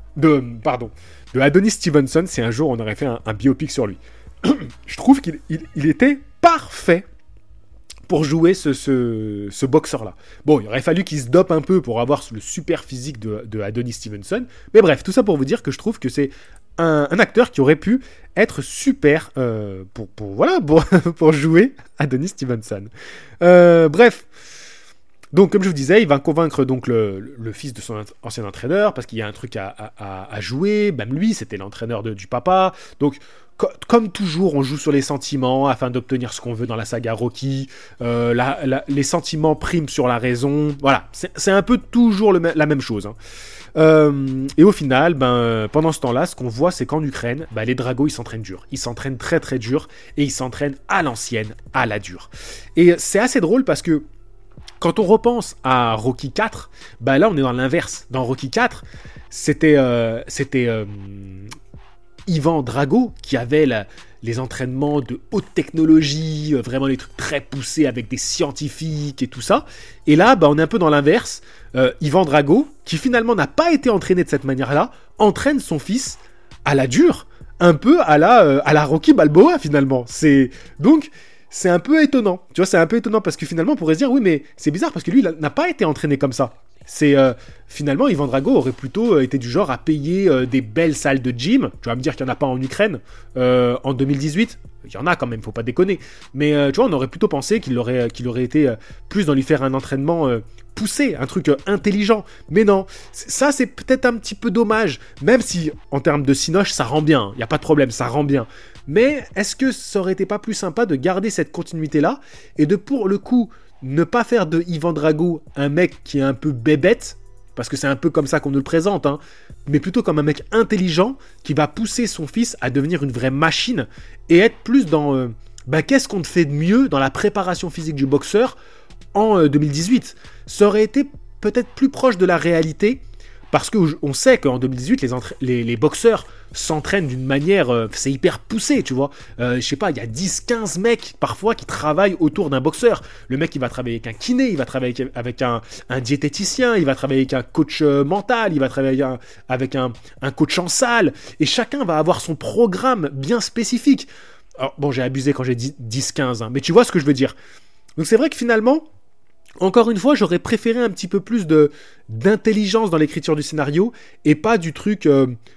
Stevenson, si un jour on aurait fait un biopic sur lui. Je trouve qu'il était parfait pour jouer ce boxeur-là. Bon, il aurait fallu qu'il se dope un peu pour avoir le super physique de Adonis Stevenson. Mais bref, tout ça pour vous dire que je trouve que c'est un acteur qui aurait pu être super pour jouer Adonis Stevenson. Bref. Donc, comme je vous disais, il va convaincre donc le fils de son ancien entraîneur, parce qu'il y a un truc à jouer. Même lui, c'était l'entraîneur du papa. Donc, comme toujours, on joue sur les sentiments afin d'obtenir ce qu'on veut dans la saga Rocky. Les sentiments priment sur la raison. Voilà, c'est un peu toujours la même chose. Hein. Et au final, pendant ce temps-là, ce qu'on voit, c'est qu'en Ukraine, les Dragos, ils s'entraînent dur. Ils s'entraînent très très dur et ils s'entraînent à l'ancienne, à la dure. Et c'est assez drôle parce que quand on repense à Rocky 4, là on est dans l'inverse. Dans Rocky 4, c'était Ivan Drago qui avait les entraînements de haute technologie, vraiment les trucs très poussés avec des scientifiques et tout ça. Et là, on est un peu dans l'inverse. Ivan Drago, qui finalement n'a pas été entraîné de cette manière-là, entraîne son fils à la dure, un peu à la Rocky Balboa finalement. Donc c'est un peu étonnant. Tu vois, c'est un peu étonnant parce que finalement on pourrait se dire oui, mais c'est bizarre parce que lui il n'a pas été entraîné comme ça. Finalement, Ivan Drago aurait plutôt été du genre à payer des belles salles de gym. Tu vas me dire qu'il n'y en a pas en Ukraine en 2018. Il y en a quand même, faut pas déconner. Mais tu vois, on aurait plutôt pensé qu'il aurait été plus dans lui faire un entraînement poussé, un truc intelligent. Mais non, ça c'est peut-être un petit peu dommage. Même si en termes de cinoche, ça rend bien. Il n'y a pas de problème, ça rend bien. Mais est-ce que ça aurait été pas plus sympa de garder cette continuité-là et de, pour le coup, ne pas faire de Ivan Drago un mec qui est un peu bébête, parce que c'est un peu comme ça qu'on nous le présente, hein, mais plutôt comme un mec intelligent qui va pousser son fils à devenir une vraie machine et être plus dans qu'est-ce qu'on fait de mieux dans la préparation physique du boxeur en 2018. Ça aurait été peut-être plus proche de la réalité, parce qu'on sait qu'en 2018, les boxeurs s'entraînent d'une manière, c'est hyper poussé, tu vois. Je sais pas, il y a 10-15 mecs parfois qui travaillent autour d'un boxeur. Le mec, il va travailler avec un kiné, il va travailler avec un diététicien, il va travailler avec un coach mental, il va travailler avec un coach en salle. Et chacun va avoir son programme bien spécifique. Alors, bon, j'ai abusé quand j'ai dit 10-15, hein, mais tu vois ce que je veux dire. Donc c'est vrai que finalement, encore une fois, j'aurais préféré un petit peu plus d'intelligence dans l'écriture du scénario et pas du truc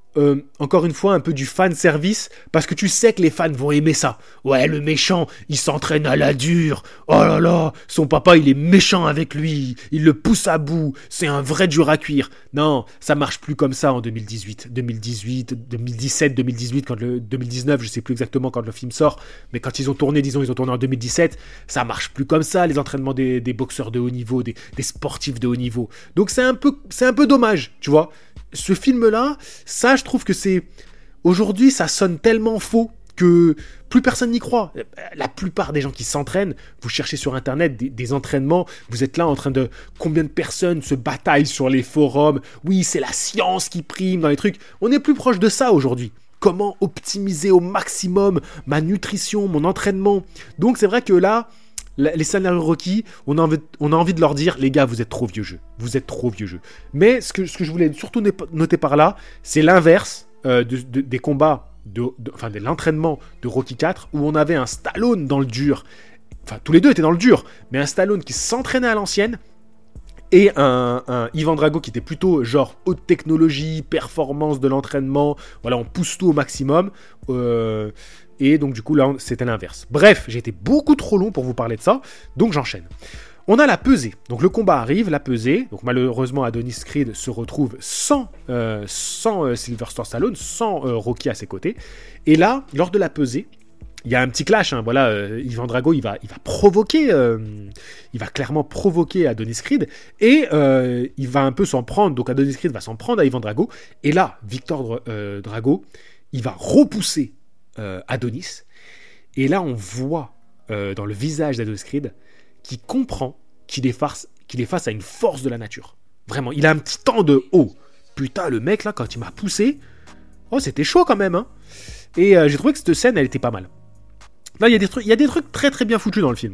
encore une fois, un peu du fan service, parce que tu sais que les fans vont aimer ça. Ouais, le méchant, il s'entraîne à la dure. Oh là là, son papa, il est méchant avec lui. Il le pousse à bout. C'est un vrai dur à cuire. Non, ça marche plus comme ça en 2018, 2017, 2018, 2019, je sais plus exactement quand le film sort, mais quand ils ont tourné, disons, ils ont tourné en 2017, ça marche plus comme ça, les entraînements des boxeurs de haut niveau, des sportifs de haut niveau. Donc c'est un peu dommage, tu vois. Ce film-là, ça, je trouve que c'est... Aujourd'hui, ça sonne tellement faux que plus personne n'y croit. La plupart des gens qui s'entraînent, vous cherchez sur Internet des entraînements, vous êtes là en train de... Combien de personnes se bataillent sur les forums? Oui, c'est la science qui prime dans les trucs. On est plus proche de ça aujourd'hui. Comment optimiser au maximum ma nutrition, mon entraînement? Donc c'est vrai que là... Les scénarios Rocky, on a envie de leur dire, les gars, vous êtes trop vieux jeu. Vous êtes trop vieux jeu. Mais ce que je voulais surtout noter par là, c'est l'inverse des combats, de l'entraînement de Rocky 4, où on avait un Stallone dans le dur. Enfin, tous les deux étaient dans le dur, mais un Stallone qui s'entraînait à l'ancienne, et un Ivan Drago qui était plutôt genre haute technologie, performance de l'entraînement, voilà, on pousse tout au maximum. Et donc du coup là c'était l'inverse. Bref, j'ai été beaucoup trop long pour vous parler de ça, donc j'enchaîne. On a la pesée, donc le combat arrive, la pesée, donc malheureusement Adonis Creed se retrouve sans Sylvester Stallone, sans Rocky à ses côtés, et là, lors de la pesée, il y a un petit clash, hein, voilà, Ivan Drago il va clairement provoquer Adonis Creed, et il va un peu s'en prendre, donc Adonis Creed va s'en prendre à Ivan Drago, et là, Victor Drago, il va repousser Adonis, et là on voit dans le visage d'Adonis Creed qu'il comprend qu'il est face à une force de la nature. Vraiment, il a un petit temps de « Oh, putain, le mec là, quand il m'a poussé, oh, c'était chaud quand même, hein !» Et j'ai trouvé que cette scène, elle était pas mal. Là, il y a des trucs très très bien foutus dans le film.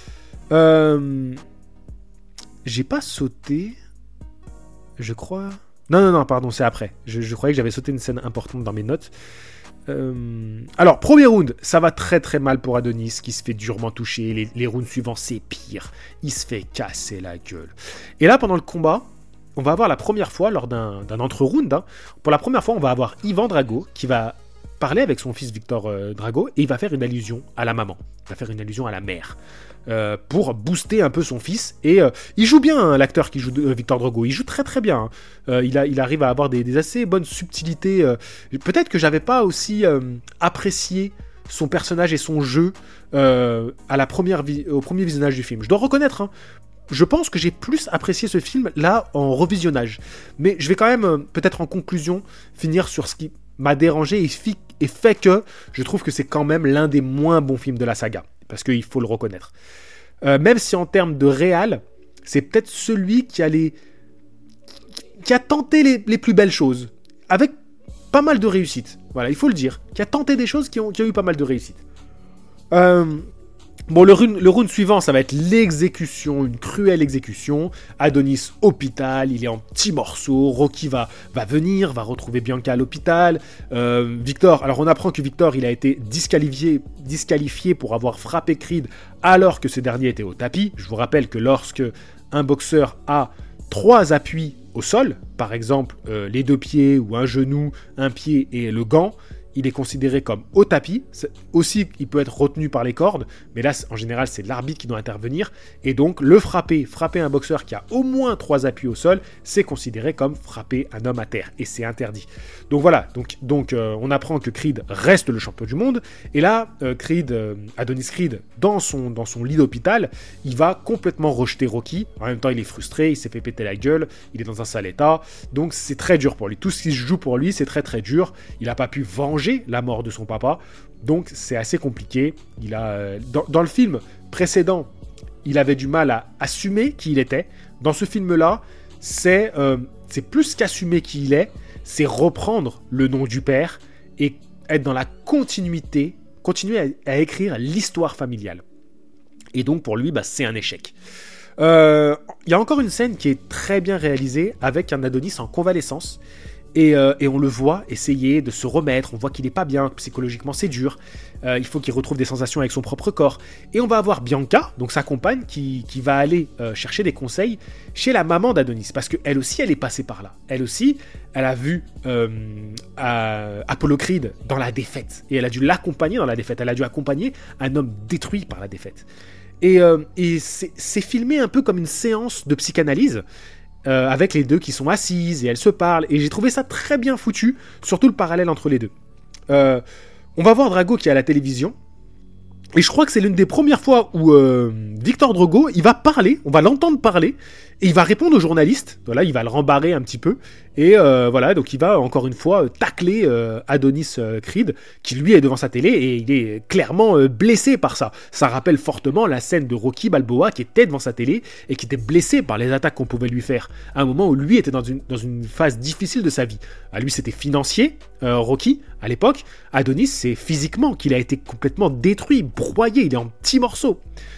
J'ai pas sauté, je crois... Non, pardon, c'est après. Je croyais que j'avais sauté une scène importante dans mes notes. Alors, premier round, ça va très très mal pour Adonis, qui se fait durement toucher. Les rounds suivants, c'est pire. Il se fait casser la gueule. Et là, pendant le combat, on va avoir la première fois, lors d'un entre-round, hein, pour la première fois, on va avoir Ivan Drago qui va parler avec son fils Victor Drago, et il va faire une allusion à la maman. Il va faire une allusion à la mère. Pour booster un peu son fils, et il joue bien, hein, l'acteur qui joue Victor Drago, il joue très très bien, hein. Il arrive à avoir des assez bonnes subtilités, peut-être que j'avais pas aussi apprécié son personnage et son jeu au premier visionnage du film, je dois reconnaître, hein. Je pense que j'ai plus apprécié ce film là en revisionnage, mais je vais quand même peut-être en conclusion finir sur ce qui m'a dérangé et fait que je trouve que c'est quand même l'un des moins bons films de la saga, parce qu'il faut le reconnaître. Même si en termes de réal, c'est peut-être celui qui a tenté les plus belles choses, avec pas mal de réussite. Voilà, il faut le dire, qui a tenté des choses qui ont eu pas mal de réussite. Bon, le round suivant, ça va être l'exécution, une cruelle exécution. Adonis, hôpital, il est en petits morceaux. Rocky va venir, va retrouver Bianca à l'hôpital. Victor, alors on apprend que Victor, il a été disqualifié pour avoir frappé Creed alors que ce dernier était au tapis. Je vous rappelle que lorsque un boxeur a 3 appuis au sol, par exemple les 2 pieds ou un genou, un pied et le gant, il est considéré comme au tapis. Aussi, il peut être retenu par les cordes, mais là, en général, c'est l'arbitre qui doit intervenir. Et donc, frapper un boxeur qui a au moins 3 appuis au sol, c'est considéré comme frapper un homme à terre. Et c'est interdit. Donc voilà, donc on apprend que Creed reste le champion du monde. Et là, Adonis Creed, dans son lit d'hôpital, il va complètement rejeter Rocky. En même temps, il est frustré, il s'est fait péter la gueule, il est dans un sale état. Donc c'est très dur pour lui. Tout ce qui se joue pour lui, c'est très très dur. Il n'a pas pu venger la mort de son papa, donc c'est assez compliqué. Il a dans le film précédent, il avait du mal à assumer qui il était. Dans ce film-là, c'est plus qu'assumer qui il est, c'est reprendre le nom du père et être dans la continuité, continuer à écrire l'histoire familiale. Et donc pour lui, c'est un échec. Il y a encore une scène qui est très bien réalisée avec un Adonis en convalescence. Et on le voit essayer de se remettre, on voit qu'il n'est pas bien, psychologiquement c'est dur, il faut qu'il retrouve des sensations avec son propre corps. Et on va avoir Bianca, donc sa compagne, qui va aller chercher des conseils chez la maman d'Adonis, parce qu'elle aussi elle est passée par là. Elle aussi, elle a vu Apollo Creed dans la défaite, et elle a dû l'accompagner dans la défaite, elle a dû accompagner un homme détruit par la défaite. Et c'est filmé un peu comme une séance de psychanalyse, avec les deux qui sont assises et elles se parlent, et j'ai trouvé ça très bien foutu, surtout le parallèle entre les deux. On va voir Drago qui est à la télévision, et je crois que c'est l'une des premières fois où Victor Drago, il va parler, on va l'entendre parler, et il va répondre aux journalistes, voilà, il va le rembarrer un petit peu, et voilà, donc il va encore une fois tacler Adonis Creed, qui lui est devant sa télé, et il est clairement blessé par ça. Ça rappelle fortement la scène de Rocky Balboa, qui était devant sa télé, et qui était blessé par les attaques qu'on pouvait lui faire, à un moment où lui était dans une phase difficile de sa vie. À lui, c'était financier, Rocky, à l'époque. Adonis, c'est physiquement qu'il a été complètement détruit, broyé, il est en petits morceaux.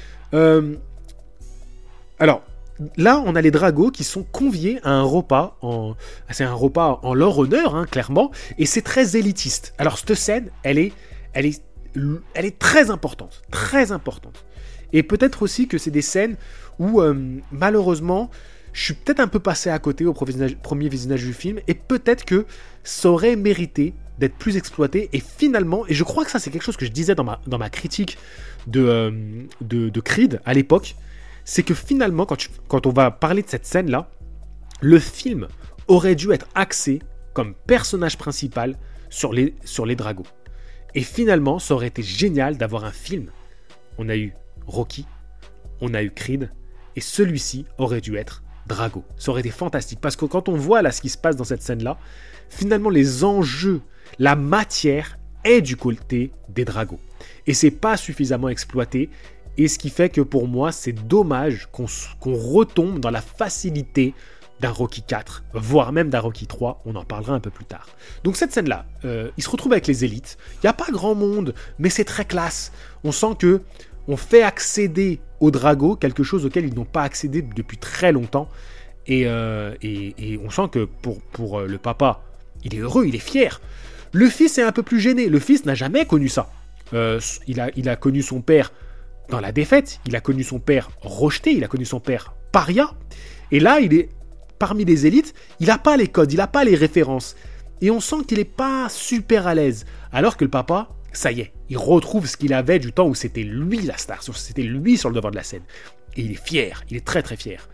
Alors, là, on a les Dragos qui sont conviés à un repas, c'est un repas en leur honneur, hein, clairement, et c'est très élitiste. Alors, cette scène, elle est très importante, très importante. Et peut-être aussi que c'est des scènes où, malheureusement, je suis peut-être un peu passé à côté au premier visionnage du film, et peut-être que ça aurait mérité d'être plus exploité, et finalement, et je crois que ça c'est quelque chose que je disais dans ma critique de Creed à l'époque, c'est que finalement, quand on va parler de cette scène-là, le film aurait dû être axé comme personnage principal sur les Dragos. Et finalement, ça aurait été génial d'avoir un film. On a eu Rocky, on a eu Creed, et celui-ci aurait dû être Drago. Ça aurait été fantastique, parce que quand on voit là ce qui se passe dans cette scène-là, finalement les enjeux, la matière est du côté des Dragos. Et c'est pas suffisamment exploité, et ce qui fait que pour moi, c'est dommage qu'on retombe dans la facilité d'un Rocky 4, voire même d'un Rocky 3, on en parlera un peu plus tard. Donc cette scène-là, il se retrouve avec les élites, il n'y a pas grand monde, mais c'est très classe. On sent que on fait accéder aux Dragos quelque chose auquel ils n'ont pas accédé depuis très longtemps, et on sent que pour le papa, il est heureux, il est fier. Le fils est un peu plus gêné, le fils n'a jamais connu ça. Il a connu son père dans la défaite, il a connu son père rejeté, il a connu son père paria, et là il est parmi les élites, il n'a pas les codes, il n'a pas les références, et on sent qu'il n'est pas super à l'aise, alors que le papa, ça y est, il retrouve ce qu'il avait du temps où c'était lui la star, c'était lui sur le devant de la scène, et il est fier, il est très très fier.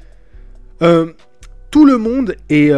Tout le monde est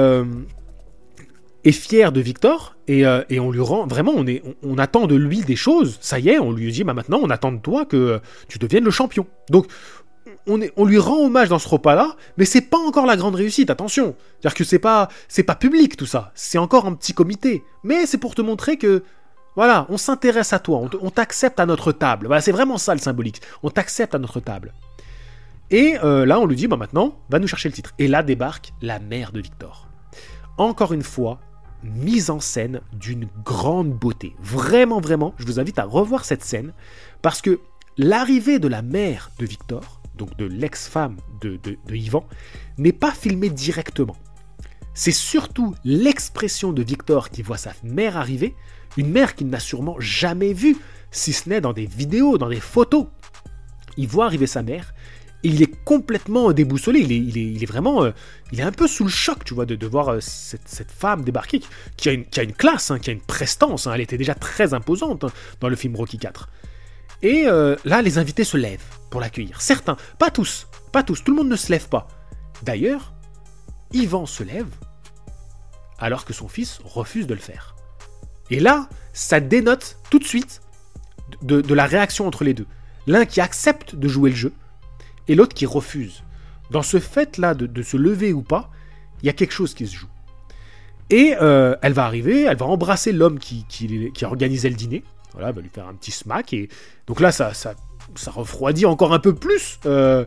fier de Victor, et on lui rend vraiment, on attend de lui des choses. Ça y est, on lui dit maintenant on attend de toi que tu deviennes le champion. Donc on lui rend hommage dans ce repas-là, mais c'est pas encore la grande réussite, attention. C'est-à-dire que c'est pas public tout ça, c'est encore un petit comité, mais c'est pour te montrer que voilà, on s'intéresse à toi, on t'accepte à notre table. Voilà, c'est vraiment ça le symbolique, on t'accepte à notre table. Et là on lui dit maintenant va nous chercher le titre. Et là débarque la mère de Victor. Encore une fois, mise en scène d'une grande beauté. Vraiment, vraiment, je vous invite à revoir cette scène, parce que l'arrivée de la mère de Victor, donc de l'ex-femme de Ivan, n'est pas filmée directement. C'est surtout l'expression de Victor qui voit sa mère arriver, une mère qu'il n'a sûrement jamais vue, si ce n'est dans des vidéos, dans des photos. Il voit arriver sa mère, et il est complètement déboussolé, il est vraiment, il est un peu sous le choc, tu vois, de voir cette femme débarquer, qui a une classe, hein, qui a une prestance, hein, elle était déjà très imposante, hein, dans le film Rocky 4. Et là, les invités se lèvent pour l'accueillir. Certains, pas tous, tout le monde ne se lève pas. D'ailleurs, Ivan se lève, alors que son fils refuse de le faire. Et là, ça dénote tout de suite de la réaction entre les deux. L'un qui accepte de jouer le jeu, et l'autre qui refuse. Dans ce fait-là de se lever ou pas, il y a quelque chose qui se joue. Et elle va arriver, elle va embrasser l'homme qui organisait le dîner. Voilà, elle va lui faire un petit smack. Et donc là, ça refroidit encore un peu plus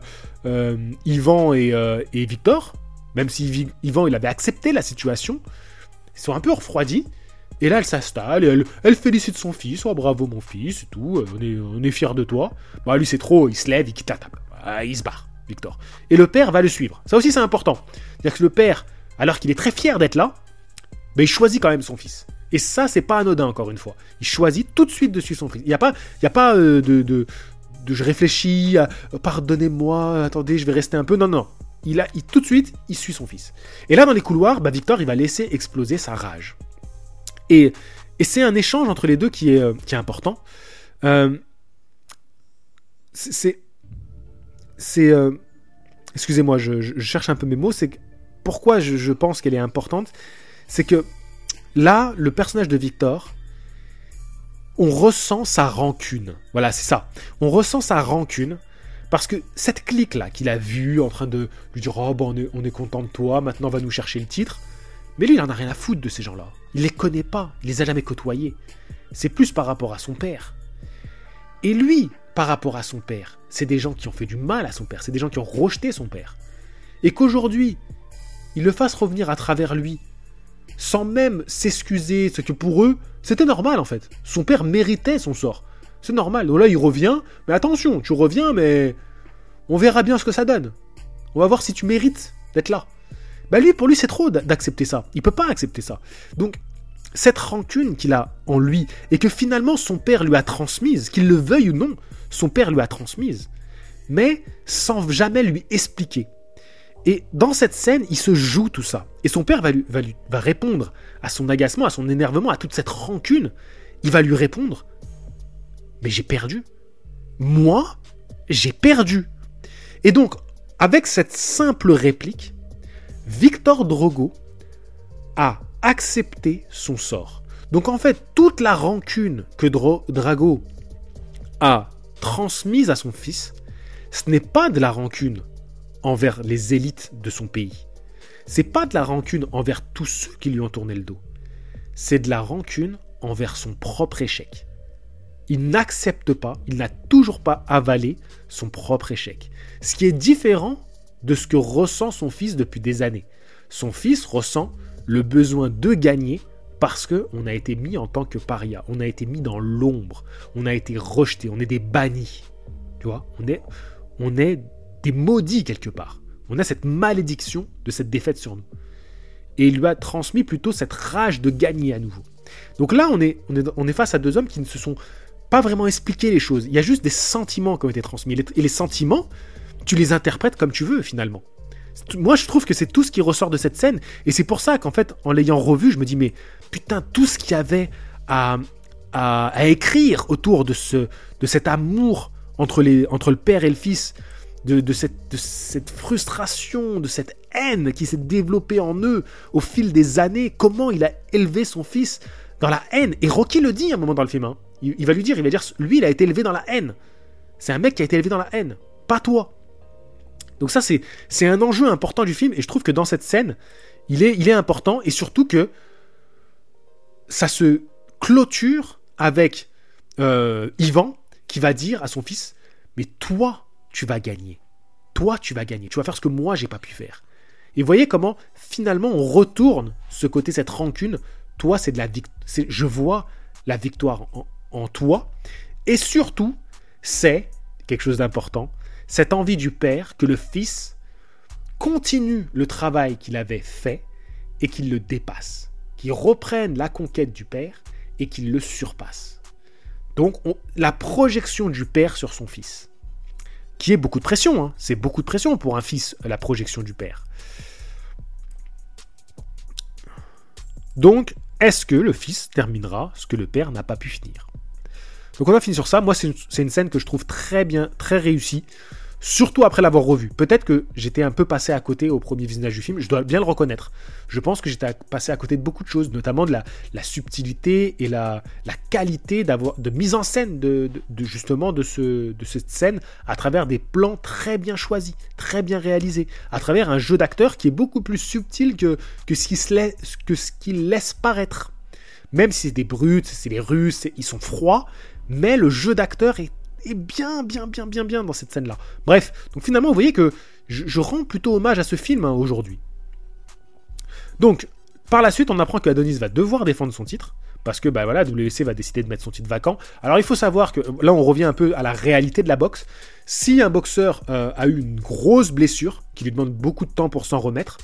Ivan et Victor. Même si Ivan il avait accepté la situation, ils sont un peu refroidis. Et là, elle s'installe, et elle félicite son fils. Oh, bravo mon fils, et tout, on est fiers de toi. Bah, lui, c'est trop, il se lève, il quitte la table. Il se barre, Victor. Et le père va le suivre. Ça aussi, c'est important. C'est-à-dire que le père, alors qu'il est très fier d'être là, Mais il choisit quand même son fils. Et ça, c'est pas anodin, encore une fois. Il choisit tout de suite de suivre son fils. Il n'y a pas, de je réfléchis, pardonnez-moi, attendez, je vais rester un peu. Non. Tout de suite, il suit son fils. Et là, dans les couloirs, Victor, il va laisser exploser sa rage. Et c'est un échange entre les deux qui est important. Excusez-moi, je cherche un peu mes mots. Pourquoi je pense qu'elle est importante, c'est que là, le personnage de Victor, on ressent sa rancune. Voilà, c'est ça. On ressent sa rancune parce que cette clique-là qu'il a vue en train de lui dire « Oh, bon, on est content de toi, maintenant on va nous chercher le titre », mais lui, il en a rien à foutre de ces gens-là. Il les connaît pas, il les a jamais côtoyés. C'est plus par rapport à son père. Et lui, par rapport à son père, c'est des gens qui ont fait du mal à son père, c'est des gens qui ont rejeté son père. Et qu'aujourd'hui, il le fasse revenir à travers lui, sans même s'excuser, c'est que pour eux, c'était normal en fait. Son père méritait son sort. C'est normal. Donc là, il revient, mais attention, tu reviens, mais on verra bien ce que ça donne. On va voir si tu mérites d'être là. Pour lui, c'est trop d'accepter ça. Il peut pas accepter ça. Donc, cette rancune qu'il a en lui, et que finalement son père lui a transmise, qu'il le veuille ou non, son père lui a transmise, mais sans jamais lui expliquer. Et dans cette scène, il se joue tout ça. Et son père va répondre à son agacement, à son énervement, à toute cette rancune. Il va lui répondre « Mais j'ai perdu. Moi, j'ai perdu. » Et donc, avec cette simple réplique, Victor Drogo a accepté son sort. Donc en fait, toute la rancune que Drago a transmise à son fils, ce n'est pas de la rancune envers les élites de son pays. C'est pas de la rancune envers tous ceux qui lui ont tourné le dos. C'est de la rancune envers son propre échec. Il n'accepte pas, il n'a toujours pas avalé son propre échec. Ce qui est différent de ce que ressent son fils depuis des années. Son fils ressent le besoin de gagner parce qu'on a été mis en tant que paria, on a été mis dans l'ombre, on a été rejeté, on est des bannis. Tu vois, on est des maudits quelque part. On a cette malédiction de cette défaite sur nous. Et il lui a transmis plutôt cette rage de gagner à nouveau. Donc là, on est face à deux hommes qui ne se sont pas vraiment expliqué les choses. Il y a juste des sentiments qui ont été transmis. Et les sentiments, tu les interprètes comme tu veux finalement. Moi, je trouve que c'est tout ce qui ressort de cette scène. Et c'est pour ça qu'en fait, en l'ayant revu, je me dis, mais putain, tout ce qu'il y avait à écrire autour de cet amour entre le père et le fils, de cette frustration, de cette haine qui s'est développée en eux au fil des années, comment il a élevé son fils dans la haine. Et Rocky le dit à un moment dans le film. Hein. Il va dire, lui, il a été élevé dans la haine. C'est un mec qui a été élevé dans la haine, pas toi. Donc ça, c'est un enjeu important du film, et je trouve que dans cette scène, il est important, et surtout que ça se clôture avec Ivan, qui va dire à son fils, mais toi, tu vas gagner. Toi, tu vas gagner. Tu vas faire ce que moi, j'ai pas pu faire. Et vous voyez comment, finalement, on retourne ce côté, cette rancune. Toi, c'est de la victoire. Je vois la victoire en toi. Et surtout, c'est quelque chose d'important, cette envie du père que le fils continue le travail qu'il avait fait et qu'il le dépasse, qu'il reprenne la conquête du père et qu'il le surpasse. Donc, la projection du père sur son fils, qui est beaucoup de pression, hein. C'est beaucoup de pression pour un fils, la projection du père. Donc, est-ce que le fils terminera ce que le père n'a pas pu finir ? Donc on a fini sur ça. Moi, c'est une scène que je trouve très bien, très réussie, surtout après l'avoir revue. Peut-être que j'étais un peu passé à côté au premier visionnage du film, je dois bien le reconnaître. Je pense que j'étais passé à côté de beaucoup de choses, notamment de la subtilité et la qualité de mise en scène de cette scène à travers des plans très bien choisis, très bien réalisés, à travers un jeu d'acteur qui est beaucoup plus subtil que ce qu'il laisse paraître. Même si c'est des brutes, c'est les Russes, ils sont froids, mais le jeu d'acteur est bien dans cette scène-là. Bref, donc finalement, vous voyez que je rends plutôt hommage à ce film aujourd'hui. Donc, par la suite, on apprend que Adonis va devoir défendre son titre, parce que WEC va décider de mettre son titre vacant. Alors, il faut savoir que, là, on revient un peu à la réalité de la boxe. Si un boxeur a eu une grosse blessure, qui lui demande beaucoup de temps pour s'en remettre,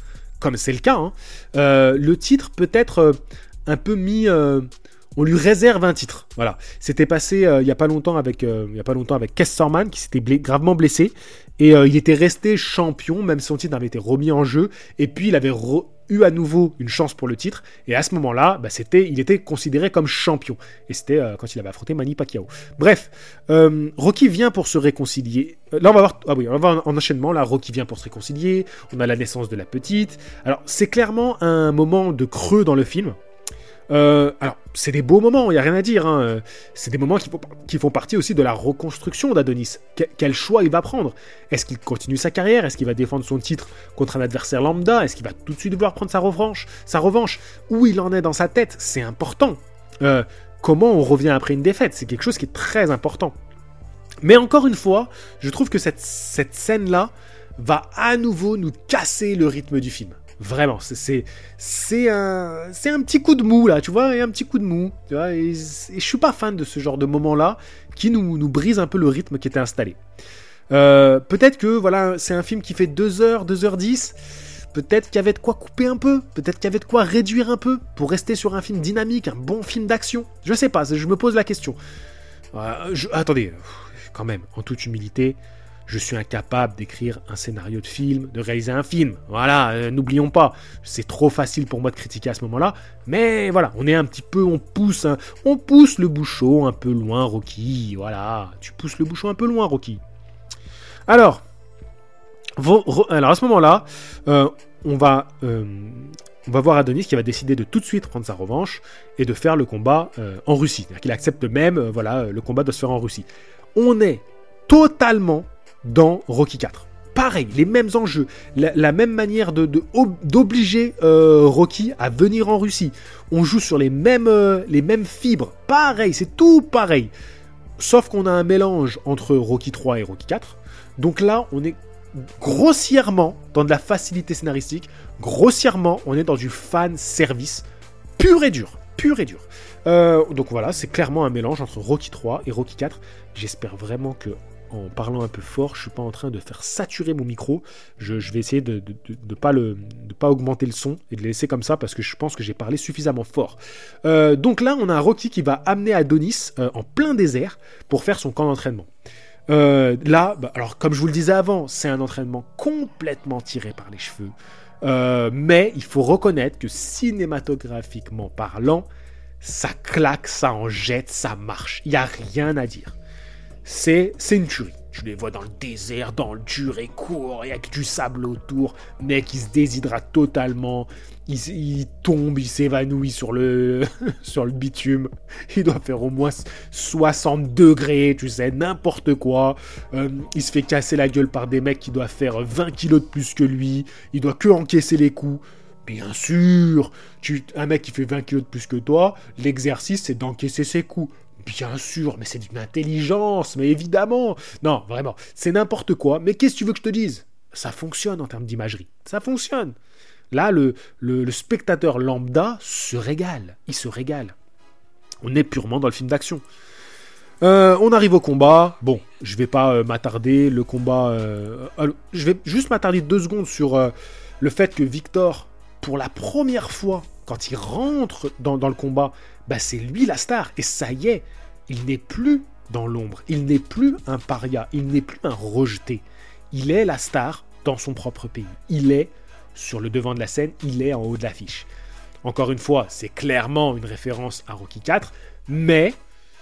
comme c'est le cas, hein, le titre peut être un peu mis... on lui réserve un titre. Voilà. C'était passé il y a pas longtemps avec Kesterman qui s'était gravement blessé et il était resté champion même si son titre avait été remis en jeu et puis il avait eu à nouveau une chance pour le titre et à ce moment-là, il était considéré comme champion et c'était quand il avait affronté Manny Pacquiao. Bref, Rocky vient pour se réconcilier. Là on va voir en enchaînement. Là Rocky vient pour se réconcilier. On a la naissance de la petite. Alors c'est clairement un moment de creux dans le film. Alors, c'est des beaux moments, il n'y a rien à dire. Hein. C'est des moments qui font partie aussi de la reconstruction d'Adonis. Quel choix il va prendre? Est-ce qu'il continue sa carrière? Est-ce qu'il va défendre son titre contre un adversaire lambda? Est-ce qu'il va tout de suite vouloir prendre sa revanche? Où il en est dans sa tête? C'est important. Comment on revient après une défaite? C'est quelque chose qui est très important. Mais encore une fois, je trouve que cette scène-là va à nouveau nous casser le rythme du film. Vraiment, c'est un petit coup de mou là, tu vois, un petit coup de mou. Tu vois, et je suis pas fan de ce genre de moment-là qui nous brise un peu le rythme qui était installé. Peut-être que voilà, c'est un film qui fait 2h, 2h10. Peut-être qu'il y avait de quoi couper un peu. Peut-être qu'il y avait de quoi réduire un peu pour rester sur un film dynamique, un bon film d'action. Je sais pas, je me pose la question. Attendez, quand même, en toute humilité. Je suis incapable d'écrire un scénario de film, de réaliser un film. Voilà, n'oublions pas. C'est trop facile pour moi de critiquer à ce moment-là. Mais voilà, on pousse le bouchon un peu loin, Rocky. Voilà, tu pousses le bouchon un peu loin, Rocky. Alors à ce moment-là, on va voir Adonis qui va décider de tout de suite prendre sa revanche et de faire le combat en Russie. C'est-à-dire qu'il accepte même, le combat doit se faire en Russie. On est totalement dans Rocky 4. Pareil, les mêmes enjeux, la même manière d'obliger Rocky à venir en Russie. On joue sur les mêmes fibres. Pareil, c'est tout pareil. Sauf qu'on a un mélange entre Rocky 3 et Rocky 4. Donc là, on est grossièrement dans de la facilité scénaristique. Grossièrement, on est dans du fan service pur et dur. Donc voilà, c'est clairement un mélange entre Rocky 3 et Rocky 4. J'espère vraiment que en parlant un peu fort, je suis pas en train de faire saturer mon micro. Je vais essayer de pas augmenter le son et de le laisser comme ça parce que je pense que j'ai parlé suffisamment fort. Donc là, on a un Rocky qui va amener Adonis en plein désert pour faire son camp d'entraînement. Alors comme je vous le disais avant, c'est un entraînement complètement tiré par les cheveux. Mais il faut reconnaître que cinématographiquement parlant, ça claque, ça en jette, ça marche. Il n'y a rien à dire. C'est une tuerie. Tu les vois dans le désert, dans le dur et court, il y a que du sable autour. Mec, il se déshydrate totalement. Il tombe, il s'évanouit sur le bitume. Il doit faire au moins 60 degrés, tu sais, n'importe quoi. Il se fait casser la gueule par des mecs qui doivent faire 20 kilos de plus que lui. Il doit que encaisser les coups. Bien sûr, un mec qui fait 20 kilos de plus que toi, l'exercice c'est d'encaisser ses coups. Bien sûr, mais c'est d'une intelligence, mais évidemment. Non, vraiment, c'est n'importe quoi. Mais qu'est-ce que tu veux que je te dise? Ça fonctionne en termes d'imagerie. Ça fonctionne. Là, le spectateur lambda se régale. Il se régale. On est purement dans le film d'action. On arrive au combat. Bon, je vais pas m'attarder. Le combat... je vais juste m'attarder 2 secondes sur le fait que Victor, pour la première fois, quand il rentre dans le combat, c'est lui la star. Et ça y est, il n'est plus dans l'ombre. Il n'est plus un paria. Il n'est plus un rejeté. Il est la star dans son propre pays. Il est sur le devant de la scène. Il est en haut de l'affiche. Encore une fois, c'est clairement une référence à Rocky 4, mais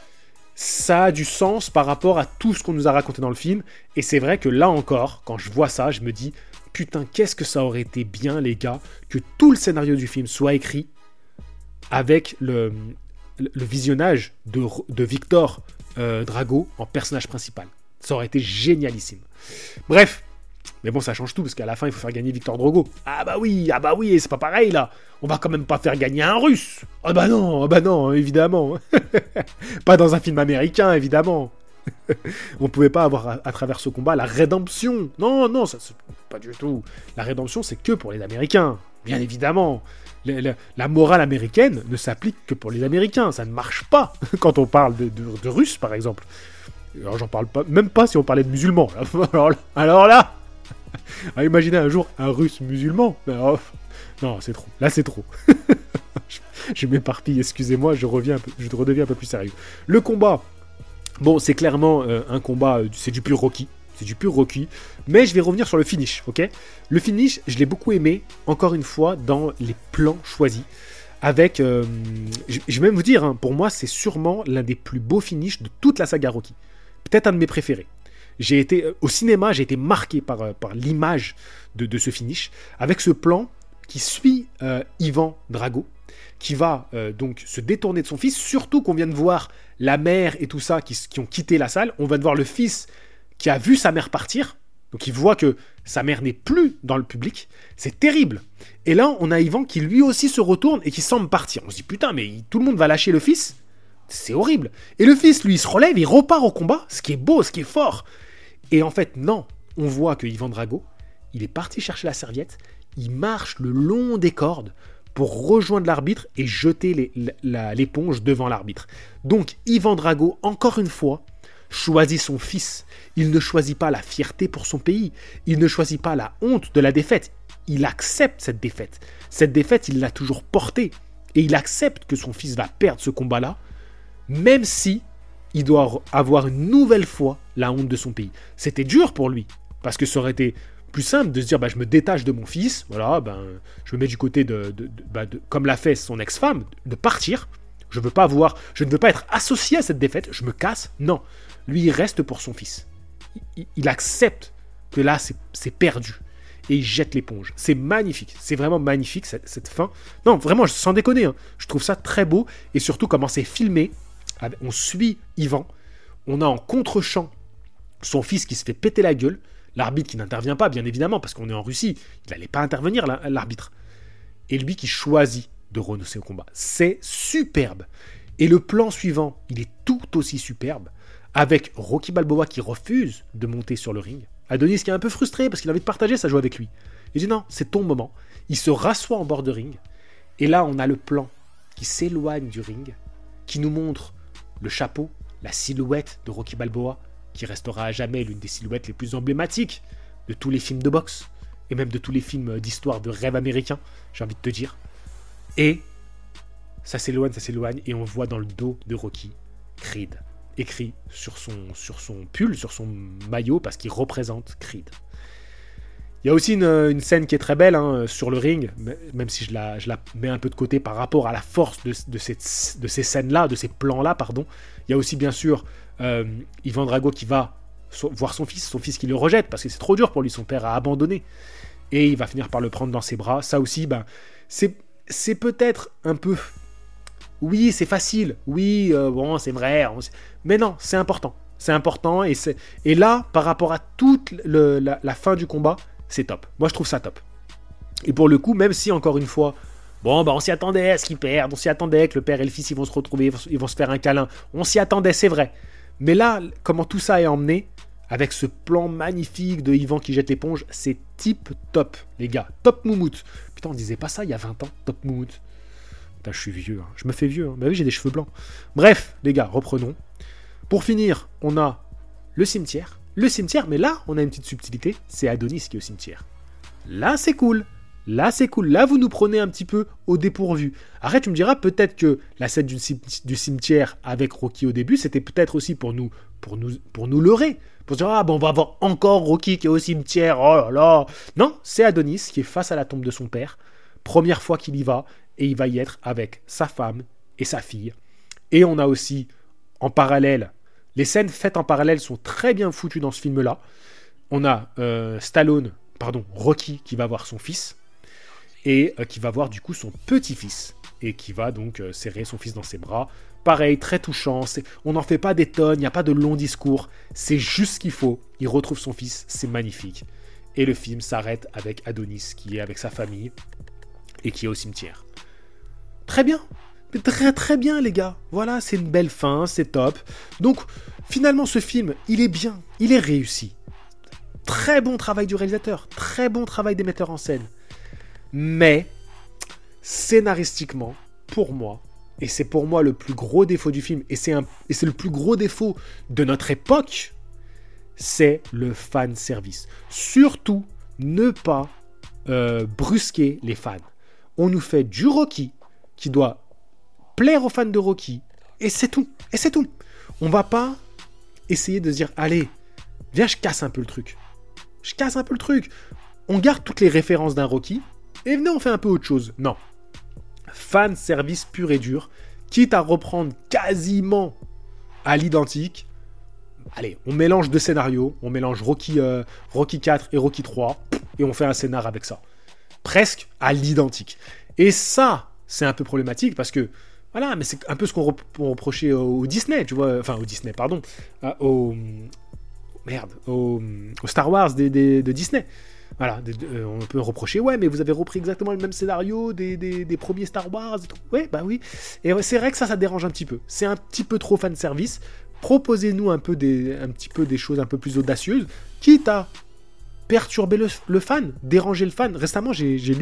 ça a du sens par rapport à tout ce qu'on nous a raconté dans le film. Et c'est vrai que là encore, quand je vois ça, je me dis, putain, qu'est-ce que ça aurait été bien, les gars, que tout le scénario du film soit écrit avec le visionnage de Victor Drago en personnage principal. Ça aurait été génialissime. Bref, mais bon, ça change tout, parce qu'à la fin, il faut faire gagner Victor Drago. Ah bah oui, c'est pas pareil, là. On va quand même pas faire gagner un Russe. Ah bah non, évidemment. Pas dans un film américain, évidemment. On pouvait pas avoir à travers ce combat la rédemption. Non, ça c'est pas du tout. La rédemption, c'est que pour les Américains, bien évidemment. La morale américaine ne s'applique que pour les Américains. Ça ne marche pas quand on parle de Russes, par exemple. Alors j'en parle pas, même pas si on parlait de musulmans. Alors là, Imaginez un jour un russe musulman. Oh, non, c'est trop. Là, c'est trop. Je m'éparpille, excusez-moi, je redeviens un peu plus sérieux. Le combat, bon, c'est clairement un combat, c'est du pur Rocky. C'est du pur Rocky. Mais je vais revenir sur le finish, ok? Le finish, je l'ai beaucoup aimé, encore une fois, dans les plans choisis. Avec, je vais même vous dire, hein, pour moi, c'est sûrement l'un des plus beaux finishes de toute la saga Rocky. Peut-être un de mes préférés. Au cinéma, j'ai été marqué par l'image de ce finish, avec ce plan qui suit Ivan Drago, qui va donc se détourner de son fils, surtout qu'on vient de voir la mère et tout ça qui ont quitté la salle. On va de voir le fils qui a vu sa mère partir, donc il voit que sa mère n'est plus dans le public. C'est terrible. Et là, on a Ivan qui lui aussi se retourne et qui semble partir. On se dit, putain, mais tout le monde va lâcher le fils? C'est horrible. Et le fils, lui, il se relève, il repart au combat, ce qui est beau, ce qui est fort. Et en fait, non, on voit que Ivan Drago, il est parti chercher la serviette, il marche le long des cordes pour rejoindre l'arbitre et jeter l'éponge devant l'arbitre. Donc, Ivan Drago, encore une fois, choisit son fils. Il ne choisit pas la fierté pour son pays. Il ne choisit pas la honte de la défaite. Il accepte cette défaite. Cette défaite, il l'a toujours portée. Et il accepte que son fils va perdre ce combat-là, même si il doit avoir une nouvelle fois la honte de son pays. C'était dur pour lui, parce que ça aurait été plus simple de se dire, je me détache de mon fils, voilà, je me mets du côté comme l'a fait son ex-femme, de partir. Je ne veux pas être associé à cette défaite, je me casse. Non, lui, il reste pour son fils. Il accepte que là, c'est perdu. Et il jette l'éponge. C'est magnifique. C'est vraiment magnifique, cette fin. Non, vraiment, sans déconner, hein, je trouve ça très beau. Et surtout, comment c'est filmé. On suit Ivan. On a en contre-champ son fils qui se fait péter la gueule. L'arbitre qui n'intervient pas, bien évidemment, parce qu'on est en Russie. Il n'allait pas intervenir, l'arbitre. Et lui qui choisit de renoncer au combat. C'est superbe. Et le plan suivant, il est tout aussi superbe. Avec Rocky Balboa qui refuse de monter sur le ring. Adonis qui est un peu frustré parce qu'il a envie de partager sa joie avec lui. Il dit non, c'est ton moment. Il se rassoit en bord de ring. Et là, on a le plan qui s'éloigne du ring, qui nous montre le chapeau, la silhouette de Rocky Balboa, qui restera à jamais l'une des silhouettes les plus emblématiques de tous les films de boxe, et même de tous les films d'histoire de rêve américain, j'ai envie de te dire. Et ça s'éloigne, et on voit dans le dos de Rocky, Creed, écrit sur son pull, sur son maillot, parce qu'il représente Creed. Il y a aussi une scène qui est très belle sur le ring, même si je la mets un peu de côté par rapport à la force de ces scènes-là, de ces plans-là, pardon. Il y a aussi bien sûr Ivan Drago qui va voir son fils qui le rejette, parce que c'est trop dur pour lui, son père a abandonné. Et il va finir par le prendre dans ses bras. Ça aussi, c'est peut-être un peu... Oui, c'est facile. Oui, bon, c'est vrai. Mais non, c'est important. C'est important. Et là, par rapport à toute la fin du combat, c'est top. Moi, je trouve ça top. Et pour le coup, même si, encore une fois, on s'y attendait à ce qu'ils perdent. On s'y attendait que le père et le fils, ils vont se retrouver. Ils vont se faire un câlin. On s'y attendait, c'est vrai. Mais là, comment tout ça est emmené, avec ce plan magnifique de Ivan qui jette l'éponge, c'est tip top, les gars. Top moumoute. Putain, on disait pas ça il y a 20 ans. Top moumoute. Putain, je suis vieux. Je me fais vieux. Bah oui, j'ai des cheveux blancs. Bref, les gars, reprenons. Pour finir, on a le cimetière. Le cimetière, mais là, on a une petite subtilité. C'est Adonis qui est au cimetière. Là, c'est cool. Là, vous nous prenez un petit peu au dépourvu. Arrête, tu me diras peut-être que la scène du cimetière avec Rocky au début, c'était peut-être aussi pour nous leurrer. Pour se dire, on va avoir encore Rocky qui est au cimetière. Oh là là. Non, c'est Adonis qui est face à la tombe de son père. Première fois qu'il y va. Et il va y être avec sa femme et sa fille. Et on a aussi, en parallèle, les scènes faites en parallèle sont très bien foutues dans ce film-là. On a Rocky qui va voir son fils et qui va voir du coup son petit-fils et qui va donc serrer son fils dans ses bras. Pareil, très touchant. On n'en fait pas des tonnes, il n'y a pas de longs discours. C'est juste ce qu'il faut. Il retrouve son fils, c'est magnifique. Et le film s'arrête avec Adonis qui est avec sa famille et qui est au cimetière. Très bien, très très bien les gars, voilà, c'est une belle fin, c'est top. Donc finalement ce film, il est bien, il est réussi. Très bon travail du réalisateur, très bon travail des metteurs en scène. Mais, scénaristiquement, pour moi, et c'est pour moi le plus gros défaut du film, et c'est le plus gros défaut de notre époque, c'est le fan service. Surtout ne pas brusquer les fans. On nous fait du Rocky qui doit plaire aux fans de Rocky, et c'est tout. Et c'est tout. On va pas essayer de se dire, allez, viens, je casse un peu le truc. On garde toutes les références d'un Rocky, et venez, on fait un peu autre chose. Non. Fan service pur et dur, quitte à reprendre quasiment à l'identique. Allez, on mélange deux scénarios, on mélange Rocky 4 et Rocky 3, et on fait un scénar avec ça. Presque à l'identique. Et ça, c'est un peu problématique, parce que, voilà, mais c'est un peu ce qu'on reprochait au Disney, tu vois, enfin au Disney, pardon, au Star Wars de Disney. Voilà, on peut reprocher, ouais, mais vous avez repris exactement le même scénario des premiers Star Wars et tout. Ouais, bah oui. Et c'est vrai que ça dérange un petit peu. C'est un petit peu trop fan service. Proposez-nous un petit peu des choses un peu plus audacieuses, quitte à perturber le fan, déranger le fan. Récemment,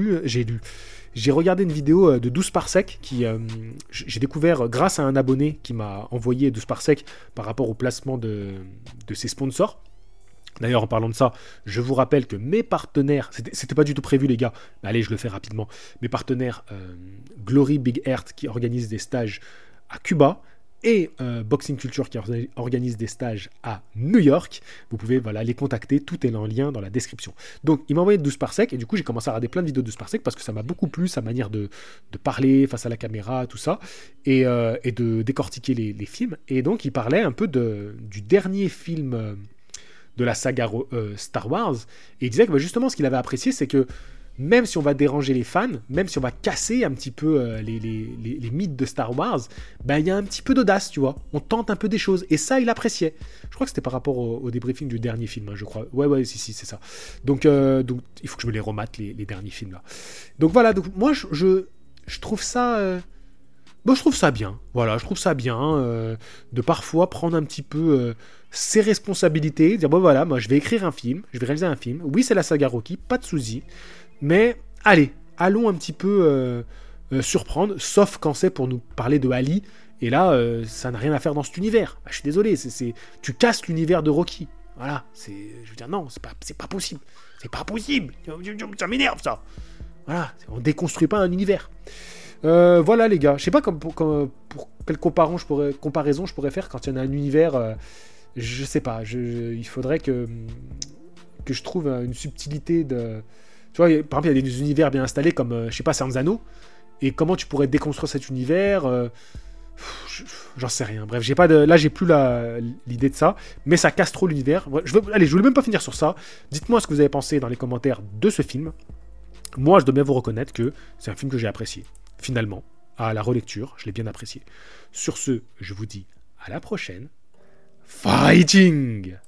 j'ai regardé une vidéo de 12 parsec j'ai découvert grâce à un abonné qui m'a envoyé 12 parsec par rapport au placement de ses sponsors. D'ailleurs, en parlant de ça, je vous rappelle que mes partenaires, c'était pas du tout prévu les gars, mais allez, je le fais rapidement. Mes partenaires Glory Big Earth qui organisent des stages à Cuba et Boxing Culture qui organise des stages à New York. Vous pouvez les contacter, tout est en lien dans la description. Donc, il m'a envoyé 12 parsec et du coup, j'ai commencé à regarder plein de vidéos de 12 parsec parce que ça m'a beaucoup plu, sa manière de parler face à la caméra, tout ça, et de décortiquer les films. Et donc, il parlait un peu du dernier film de la saga Star Wars, et il disait que justement ce qu'il avait apprécié, c'est que même si on va déranger les fans, même si on va casser un petit peu les mythes de Star Wars, il y a un petit peu d'audace, tu vois, on tente un peu des choses, et ça il appréciait. Je crois que c'était par rapport au débriefing du dernier film, je crois, ouais, si, c'est ça. Donc il faut que je me les remate les derniers films là. Donc voilà, donc moi je trouve ça... je trouve ça bien, je trouve ça bien de parfois prendre un petit peu ses responsabilités, dire moi je vais écrire un film, je vais réaliser un film, oui c'est la saga Rocky, pas de souci, mais allez, allons un petit peu surprendre, sauf quand c'est pour nous parler de Ali, et là ça n'a rien à faire dans cet univers, je suis désolé, tu casses l'univers de Rocky, voilà, je veux dire non, c'est pas possible, ça m'énerve ça, voilà, on déconstruit pas un univers. Voilà les gars, je sais pas pour quelle comparaison je pourrais faire quand il y en a un univers, je sais pas, il faudrait que je trouve une subtilité de... Tu vois, par exemple il y a des univers bien installés comme, je sais pas, Sanzano, et comment tu pourrais déconstruire cet univers, j'en sais rien, bref, là j'ai plus l'idée de ça, mais ça casse trop l'univers. Je voulais même pas finir sur ça, dites-moi ce que vous avez pensé dans les commentaires de ce film. Moi je dois bien vous reconnaître que c'est un film que j'ai apprécié. Finalement, à la relecture, je l'ai bien apprécié. Sur ce, je vous dis à la prochaine. Fighting!